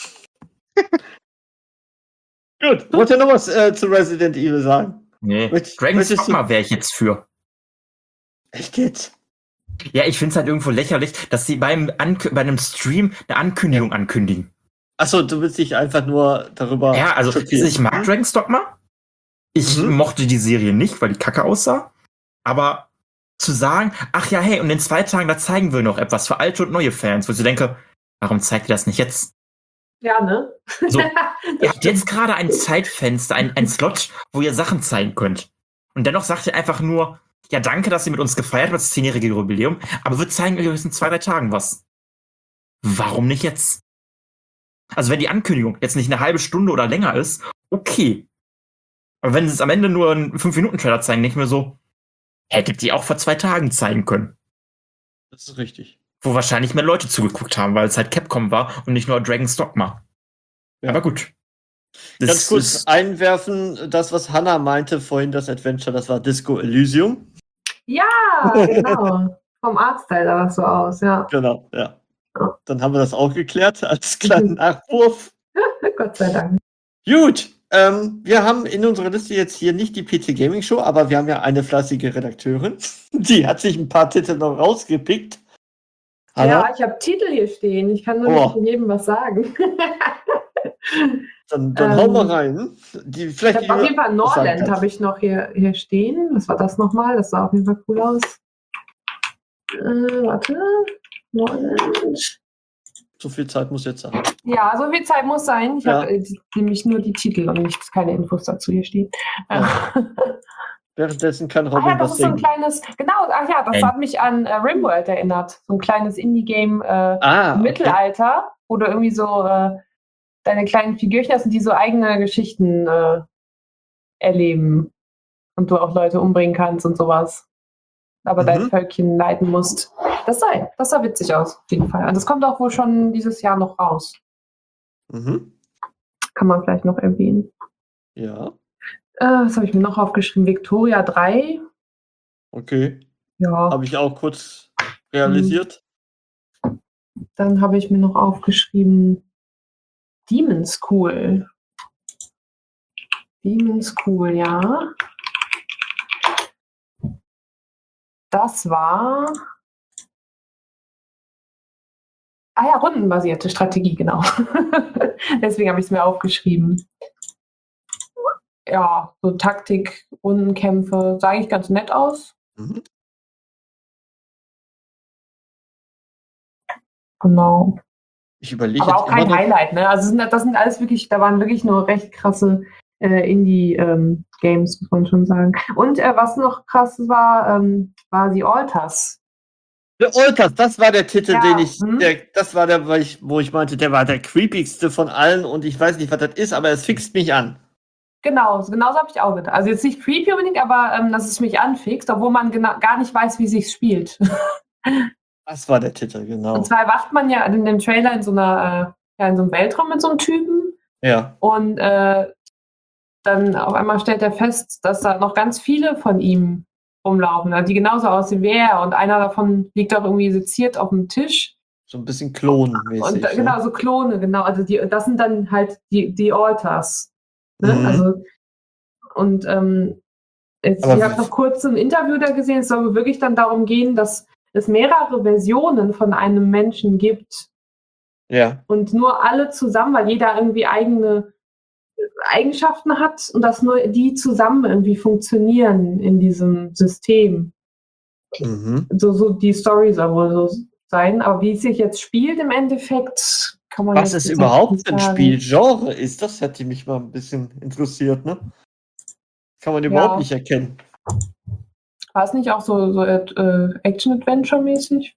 Gut, wollt ihr noch was äh, zu Resident Evil sagen? Nee. Möcht- Dragon's möchtest du- Dogma wäre ich jetzt für. Echt jetzt? Ja, ich finde es halt irgendwo lächerlich, dass sie beim Ankü- bei einem Stream eine Ankündigung ankündigen. Achso, du willst dich einfach nur darüber Ja, also schockieren. ich mag Dragon's Dogma. Ich Mhm. mochte die Serie nicht, weil die kacke aussah. Aber zu sagen, ach ja, hey, und in zwei Tagen, da zeigen wir noch etwas für alte und neue Fans, wo ich so denke, warum zeigt ihr das nicht jetzt? Ja, ne? So, ihr habt jetzt gerade ein Zeitfenster, ein, ein Slot, wo ihr Sachen zeigen könnt. Und dennoch sagt ihr einfach nur, ja, danke, dass ihr mit uns gefeiert habt, das zehnjährige Jubiläum, aber wir zeigen euch in zwei, drei Tagen was. Warum nicht jetzt? Also wenn die Ankündigung jetzt nicht eine halbe Stunde oder länger ist, okay. Aber wenn sie es am Ende nur einen fünf Minuten Trailer zeigen, denke ich mir so, hättet ihr auch vor zwei Tagen zeigen können. Das ist richtig. Wo wahrscheinlich mehr Leute zugeguckt haben, weil es halt Capcom war und nicht nur Dragon's Dogma. Ja. Aber gut. Das Ganz kurz ist- einwerfen, das, was Hannah meinte vorhin, das Adventure, das war Disco Elysium. Ja, genau. Vom Artstyle sah das so aus, ja. Genau, ja. Dann haben wir das auch geklärt als kleinen Nachwurf. Gott sei Dank. Gut, ähm, wir haben in unserer Liste jetzt hier nicht die P C Gaming Show, aber wir haben ja eine fleißige Redakteurin. Die hat sich ein paar Titel noch rausgepickt. Hannah, Ja, ich habe Titel hier stehen. Ich kann nur Oh. nicht von jedem was sagen. dann, dann ähm, hauen wir rein. Die, Ich vielleicht habe auf jeden Fall was sagen Norland kannst. habe ich noch hier, hier stehen. Was war das nochmal? Das sah auf jeden Fall cool aus. Äh, warte. Norland. So viel Zeit muss jetzt sein. Ja, so viel Zeit muss sein. Ich Ja. habe äh, nämlich nur die Titel und nichts, keine Infos dazu hier stehen. Ja. Währenddessen kann Ach Robin ja, das was ist so ein denken. kleines, genau, ach ja, das Ein- hat mich an äh, Rimworld erinnert. So ein kleines Indie-Game äh, Ah, im okay. Mittelalter, wo du irgendwie so äh, deine kleinen Figürchen hast und die so eigene Geschichten äh, erleben. Und du auch Leute umbringen kannst und sowas. Aber Mhm. dein Völkchen leiten musst. Das sei, das sah witzig aus, auf jeden Fall. Und das kommt auch wohl schon dieses Jahr noch raus. Mhm. Kann man vielleicht noch erwähnen. Ja, Äh, was habe ich mir noch aufgeschrieben? Victoria drei. okay. Ja. Habe ich auch kurz realisiert. Dann habe ich mir noch aufgeschrieben Demon School. Demon School, ja. Das war. Ah ja, rundenbasierte Strategie, genau. Deswegen habe ich es mir aufgeschrieben. Ja, so Taktik, Rundenkämpfe, sah eigentlich ganz nett aus. Mhm. Genau. Ich überlege Aber jetzt auch kein immer noch. Highlight, ne? Also sind, das sind alles wirklich, da waren wirklich nur recht krasse äh, Indie-Games, muss man schon sagen. Und äh, was noch krass war, ähm, war The Altars. The Altars, das war der Titel, Ja, den ich, mhm. der, das war der, wo ich, wo ich meinte, der war der creepigste von allen und ich weiß nicht, was das ist, aber es fixt mich an. Genau, so- genauso habe ich auch gedacht. Also jetzt nicht creepy unbedingt, aber ähm, dass es mich anfixt, obwohl man genau, gar nicht weiß, wie sich's spielt. Das war der Titel, genau. Und zwar erwacht man ja in dem Trailer in so einer, äh, ja, in so einem Weltraum mit so einem Typen. Ja. Und äh, dann auf einmal stellt er fest, dass da noch ganz viele von ihm rumlaufen, also die genauso aussehen wie er. Und einer davon liegt auch irgendwie seziert auf dem Tisch. So ein bisschen klonmäßig. Und da, ne? genau, so Klone, genau. Also die, das sind dann halt die, die Altars. Ne? Mhm. Also, und ähm, jetzt, Aber ich habe noch kurz ein Interview da gesehen, es soll wirklich dann darum gehen, dass es mehrere Versionen von einem Menschen gibt. Ja. Und nur alle zusammen, weil jeder irgendwie eigene Eigenschaften hat und dass nur die zusammen irgendwie funktionieren in diesem System. Mhm. So, so die Story soll wohl so sein, aber wie es sich jetzt spielt im Endeffekt, kann man Was jetzt es nicht überhaupt ein sagen. Spielgenre ist, das hätte mich mal ein bisschen interessiert, ne? Kann man Ja. überhaupt nicht erkennen. War es nicht auch so, so äh, Action-Adventure-mäßig?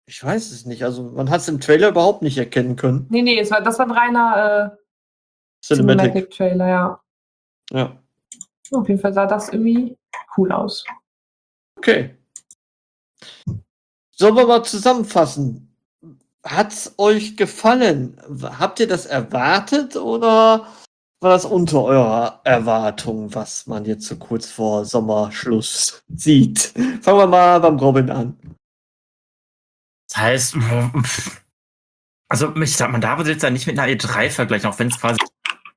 Ich weiß es nicht. Also man hat es im Trailer überhaupt nicht erkennen können. Nee, nee, es war, das war ein reiner äh, Cinematic. Cinematic-Trailer, ja. Ja. Auf jeden Fall sah das irgendwie cool aus. Okay. Sollen wir mal zusammenfassen? Hat's euch gefallen? Habt ihr das erwartet oder war das unter eurer Erwartung, was man jetzt so kurz vor Sommerschluss sieht? Fangen wir mal beim Robin an. Das heißt, also ich sag, man darf es jetzt ja nicht mit einer E drei vergleichen, auch wenn es quasi.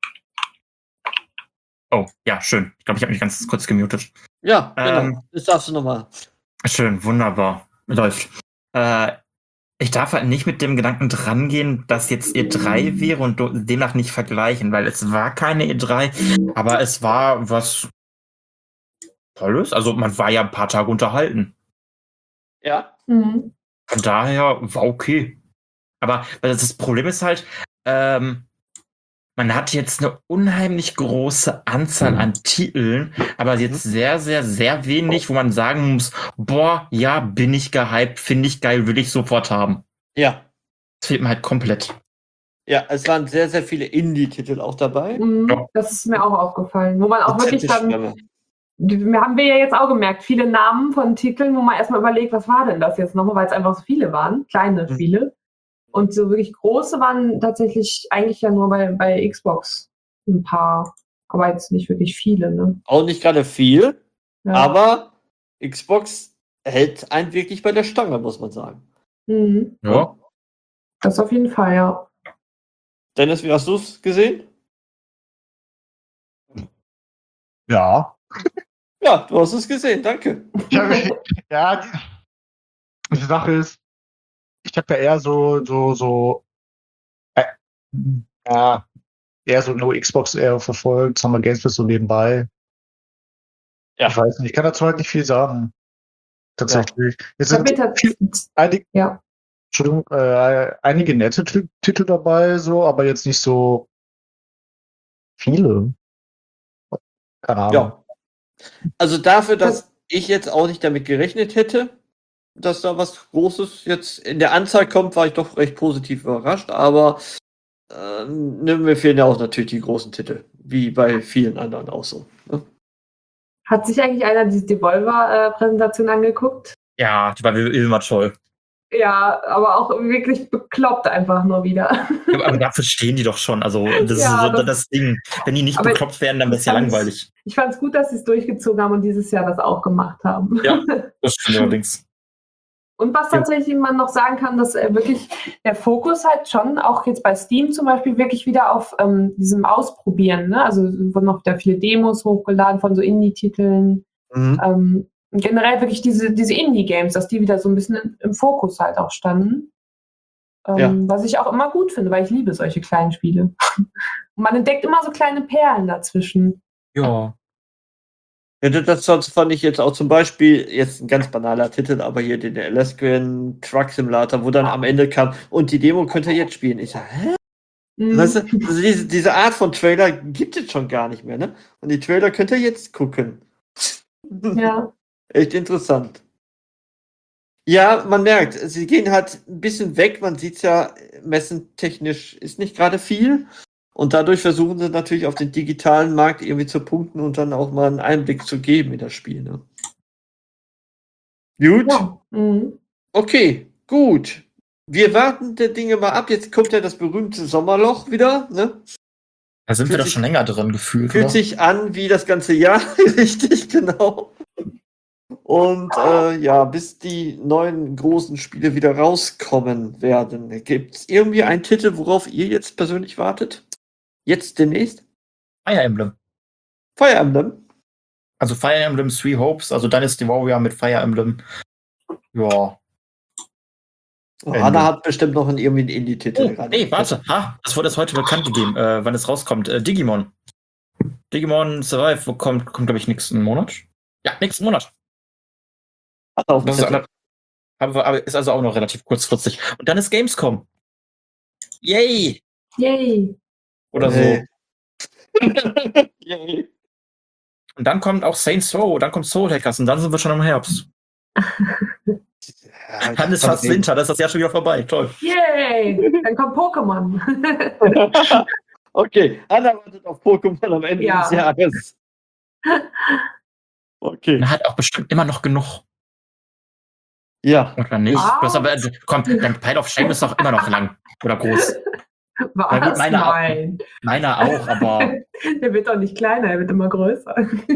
Oh, ja, schön. Ich glaube, ich habe mich ganz kurz gemutet. Ja, genau. Ähm, Das darfst du nochmal. Schön, wunderbar. Läuft. Äh, ich darf halt nicht mit dem Gedanken drangehen, dass jetzt E drei wäre und demnach nicht vergleichen, weil es war keine E drei, aber es war was Tolles. Also man war ja ein paar Tage unterhalten. Ja. Mhm. Von daher war okay. Aber das Problem ist halt, ähm, man hat jetzt eine unheimlich große Anzahl an Titeln, aber jetzt sehr, sehr, sehr wenig, wo man sagen muss, boah, ja, bin ich gehypt, finde ich geil, will ich sofort haben. Ja. Das fehlt mir halt komplett. Ja, es waren sehr, sehr viele Indie-Titel auch dabei. Mhm. Ja. Das ist mir auch aufgefallen. Wo man auch wirklich dann, Schwämme. wir haben wir ja jetzt auch gemerkt, viele Namen von Titeln, wo man erstmal überlegt, was war denn das jetzt nochmal, weil es einfach so viele waren, kleine Mhm. Spiele. Und so wirklich große waren tatsächlich eigentlich ja nur bei, bei Xbox ein paar, aber jetzt nicht wirklich viele. Ne? Auch nicht gerade viel, Ja. aber Xbox hält einen wirklich bei der Stange, muss man sagen. Mhm. Ja. Das auf jeden Fall, ja. Dennis, wie hast du es gesehen? Ja. Ja, du hast es gesehen, danke. Ich hab, ja, die, die Sache ist, ich habe ja eher so, so, so, äh, ja, eher so nur Xbox eher verfolgt, Summer Games Fest so nebenbei. Ja. Ich weiß nicht, ich kann dazu halt nicht viel sagen. Tatsächlich. Es Ich hab sind mir tats- viel, einige, ja. Entschuldigung, äh, einige nette T- Titel dabei, so, aber jetzt nicht so viele. Keine Ahnung. Ja. Also dafür, dass ich jetzt auch nicht damit gerechnet hätte, dass da was Großes jetzt in der Anzahl kommt, war ich doch recht positiv überrascht. Aber äh, ne, mir fehlen ja auch natürlich die großen Titel, wie bei vielen anderen auch so. Ne? Hat sich eigentlich einer diese Devolver-Präsentation angeguckt? Ja, die war wie immer toll. Ja, aber auch wirklich bekloppt einfach nur wieder. Aber, aber dafür stehen die doch schon. Also, das Ja, ist so das- das Ding. Wenn die nicht aber bekloppt werden, dann wäre es ja fand's- langweilig. Ich fand es gut, dass sie es durchgezogen haben und dieses Jahr das auch gemacht haben. Ja. Das stimmt allerdings. Und was Ja. tatsächlich man noch sagen kann, dass äh, wirklich der Fokus halt schon, auch jetzt bei Steam zum Beispiel, wirklich wieder auf ähm, diesem Ausprobieren, ne? Also wurden noch da viele Demos hochgeladen von so Indie-Titeln. Mhm. Ähm, und generell wirklich diese, diese Indie-Games, dass die wieder so ein bisschen im, im Fokus halt auch standen. Ähm, Ja. Was ich auch immer gut finde, weil ich liebe solche kleinen Spiele. Und man entdeckt immer so kleine Perlen dazwischen. Ja. Ja, das, das fand ich jetzt auch zum Beispiel, jetzt ein ganz banaler Titel, aber hier den Alaskan Truck Simulator, wo dann am Ende kam, und die Demo könnt ihr jetzt spielen. Ich sag, hä? Mhm. Weißt du, also diese, diese Art von Trailer gibt es schon gar nicht mehr, ne? Und die Trailer könnt ihr jetzt gucken. Ja. Echt interessant. Ja, man merkt, sie gehen halt ein bisschen weg, man sieht es ja, messentechnisch ist nicht gerade viel. Und dadurch versuchen sie natürlich auf den digitalen Markt irgendwie zu punkten und dann auch mal einen Einblick zu geben in das Spiel. Ne? Gut, Ja. Mhm. okay, gut. Wir warten der Dinge mal ab. Jetzt kommt ja das berühmte Sommerloch wieder. Ne? Da sind wir Fühlt doch sich- schon länger drin gefühlt, Fühlt oder? sich an wie das ganze Jahr, richtig, genau. Und äh, ja, bis die neuen großen Spiele wieder rauskommen werden, gibt es irgendwie einen Titel, worauf ihr jetzt persönlich wartet? Jetzt demnächst? Fire Emblem. Fire Emblem? Also Fire Emblem Three Hopes, also Dynasty Warrior mit Fire Emblem. Ja. Oh, Ende. Hanna hat bestimmt noch einen, irgendwie einen Indie-Titel. Oh, gerade. nee, warte. Ha, das wurde erst heute bekannt gegeben, äh, wann es rauskommt. Äh, Digimon. Digimon Survive wo kommt, kommt glaube ich, nächsten Monat. Ja, nächsten Monat. Hat er auf dem Das ist, Zettel. alle- aber, aber ist also auch noch relativ kurzfristig. Und dann ist Gamescom. Yay! Yay. Oder so. Nee. Yay. Und dann kommt auch Saints Row, dann kommt Soul Hackers und dann sind wir schon im Herbst. Ja, Dann ist fast Winter, das ist das Jahr schon wieder vorbei. Toll. Yay! Dann kommt Pokémon. Okay, Anna wartet auf Pokémon am Ende Ja. des Jahres. Okay. Man hat auch bestimmt immer noch genug. Ja. Oder nicht? Was? Du hast aber, komm, dein Pile of Shame ist doch immer noch lang. Oder groß. Was? Na gut, meine auch. Nein. Meiner auch, aber Der wird doch nicht kleiner, er wird immer größer.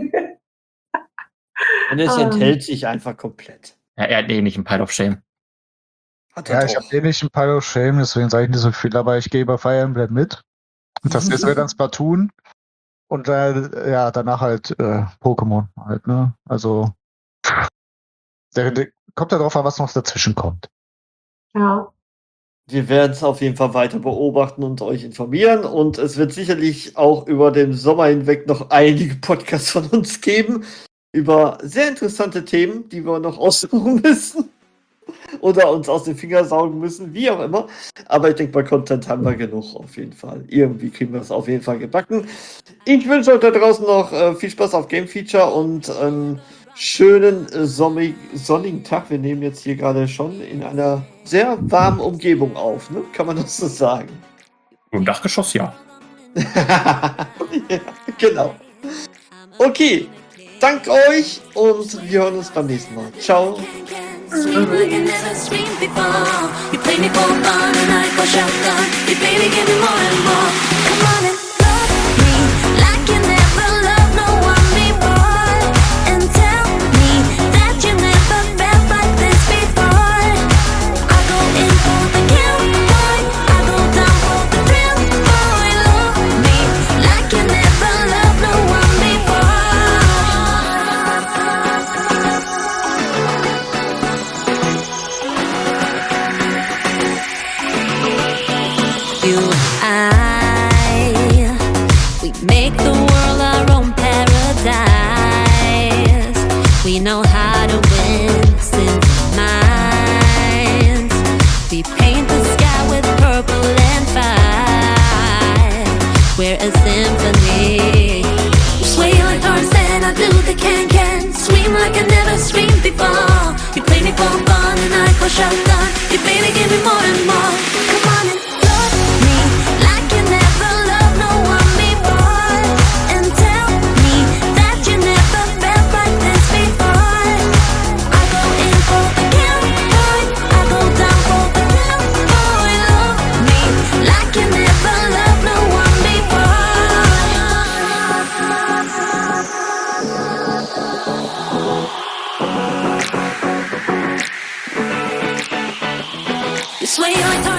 Und es Ah. enthält sich einfach komplett. ja, er hat eh nicht ein Pile of Shame. Hat er Ja, ich doch. habe eh nicht ein Pile of Shame, deswegen sage ich nicht so viel, aber ich gehe bei Fire Emblem mit. Und das ist dann Splatoon. Und äh, ja, danach halt äh, Pokémon halt, ne? Also der, der kommt ja drauf an, was noch dazwischen kommt. Ja. Wir werden es auf jeden Fall weiter beobachten und euch informieren. Und es wird sicherlich auch über den Sommer hinweg noch einige Podcasts von uns geben. Über sehr interessante Themen, die wir noch aussuchen müssen. Oder uns aus den Fingern saugen müssen, wie auch immer. Aber ich denke, bei Content haben wir genug auf jeden Fall. Irgendwie kriegen wir es auf jeden Fall gebacken. Ich wünsche euch da draußen noch äh, viel Spaß auf Game Feature und einen schönen äh, sonnig, sonnigen Tag. Wir nehmen jetzt hier gerade schon in einer sehr warmen Umgebung auf, ne? Kann man das so sagen? Im Dachgeschoss, ja. Ja, genau. Okay, dank euch und wir hören uns beim nächsten Mal. Ciao. Scream like I never screamed before. You play me for fun and I go shotgun. You baby give me more and more. Come on and love me like you never loved no one before. And tell me that you never felt like this before. I go in for the kill, boy. I go down for the thrill, boy. Love me like you never loved no one before. You, I, we make the world our own paradise. We know how to win simple minds. We paint the sky with purple and fire. We're a symphony. You sway like Tarzan, I do the can-can. Scream like I never screamed before. You play me for fun and I go shotgun. You baby give me more and more. Come on and love me like you never loved no one before. And tell me that you never felt like this before. I go in for the kill, boy. I go down for the thrill, boy. Love me like you never loved no one before. You sway like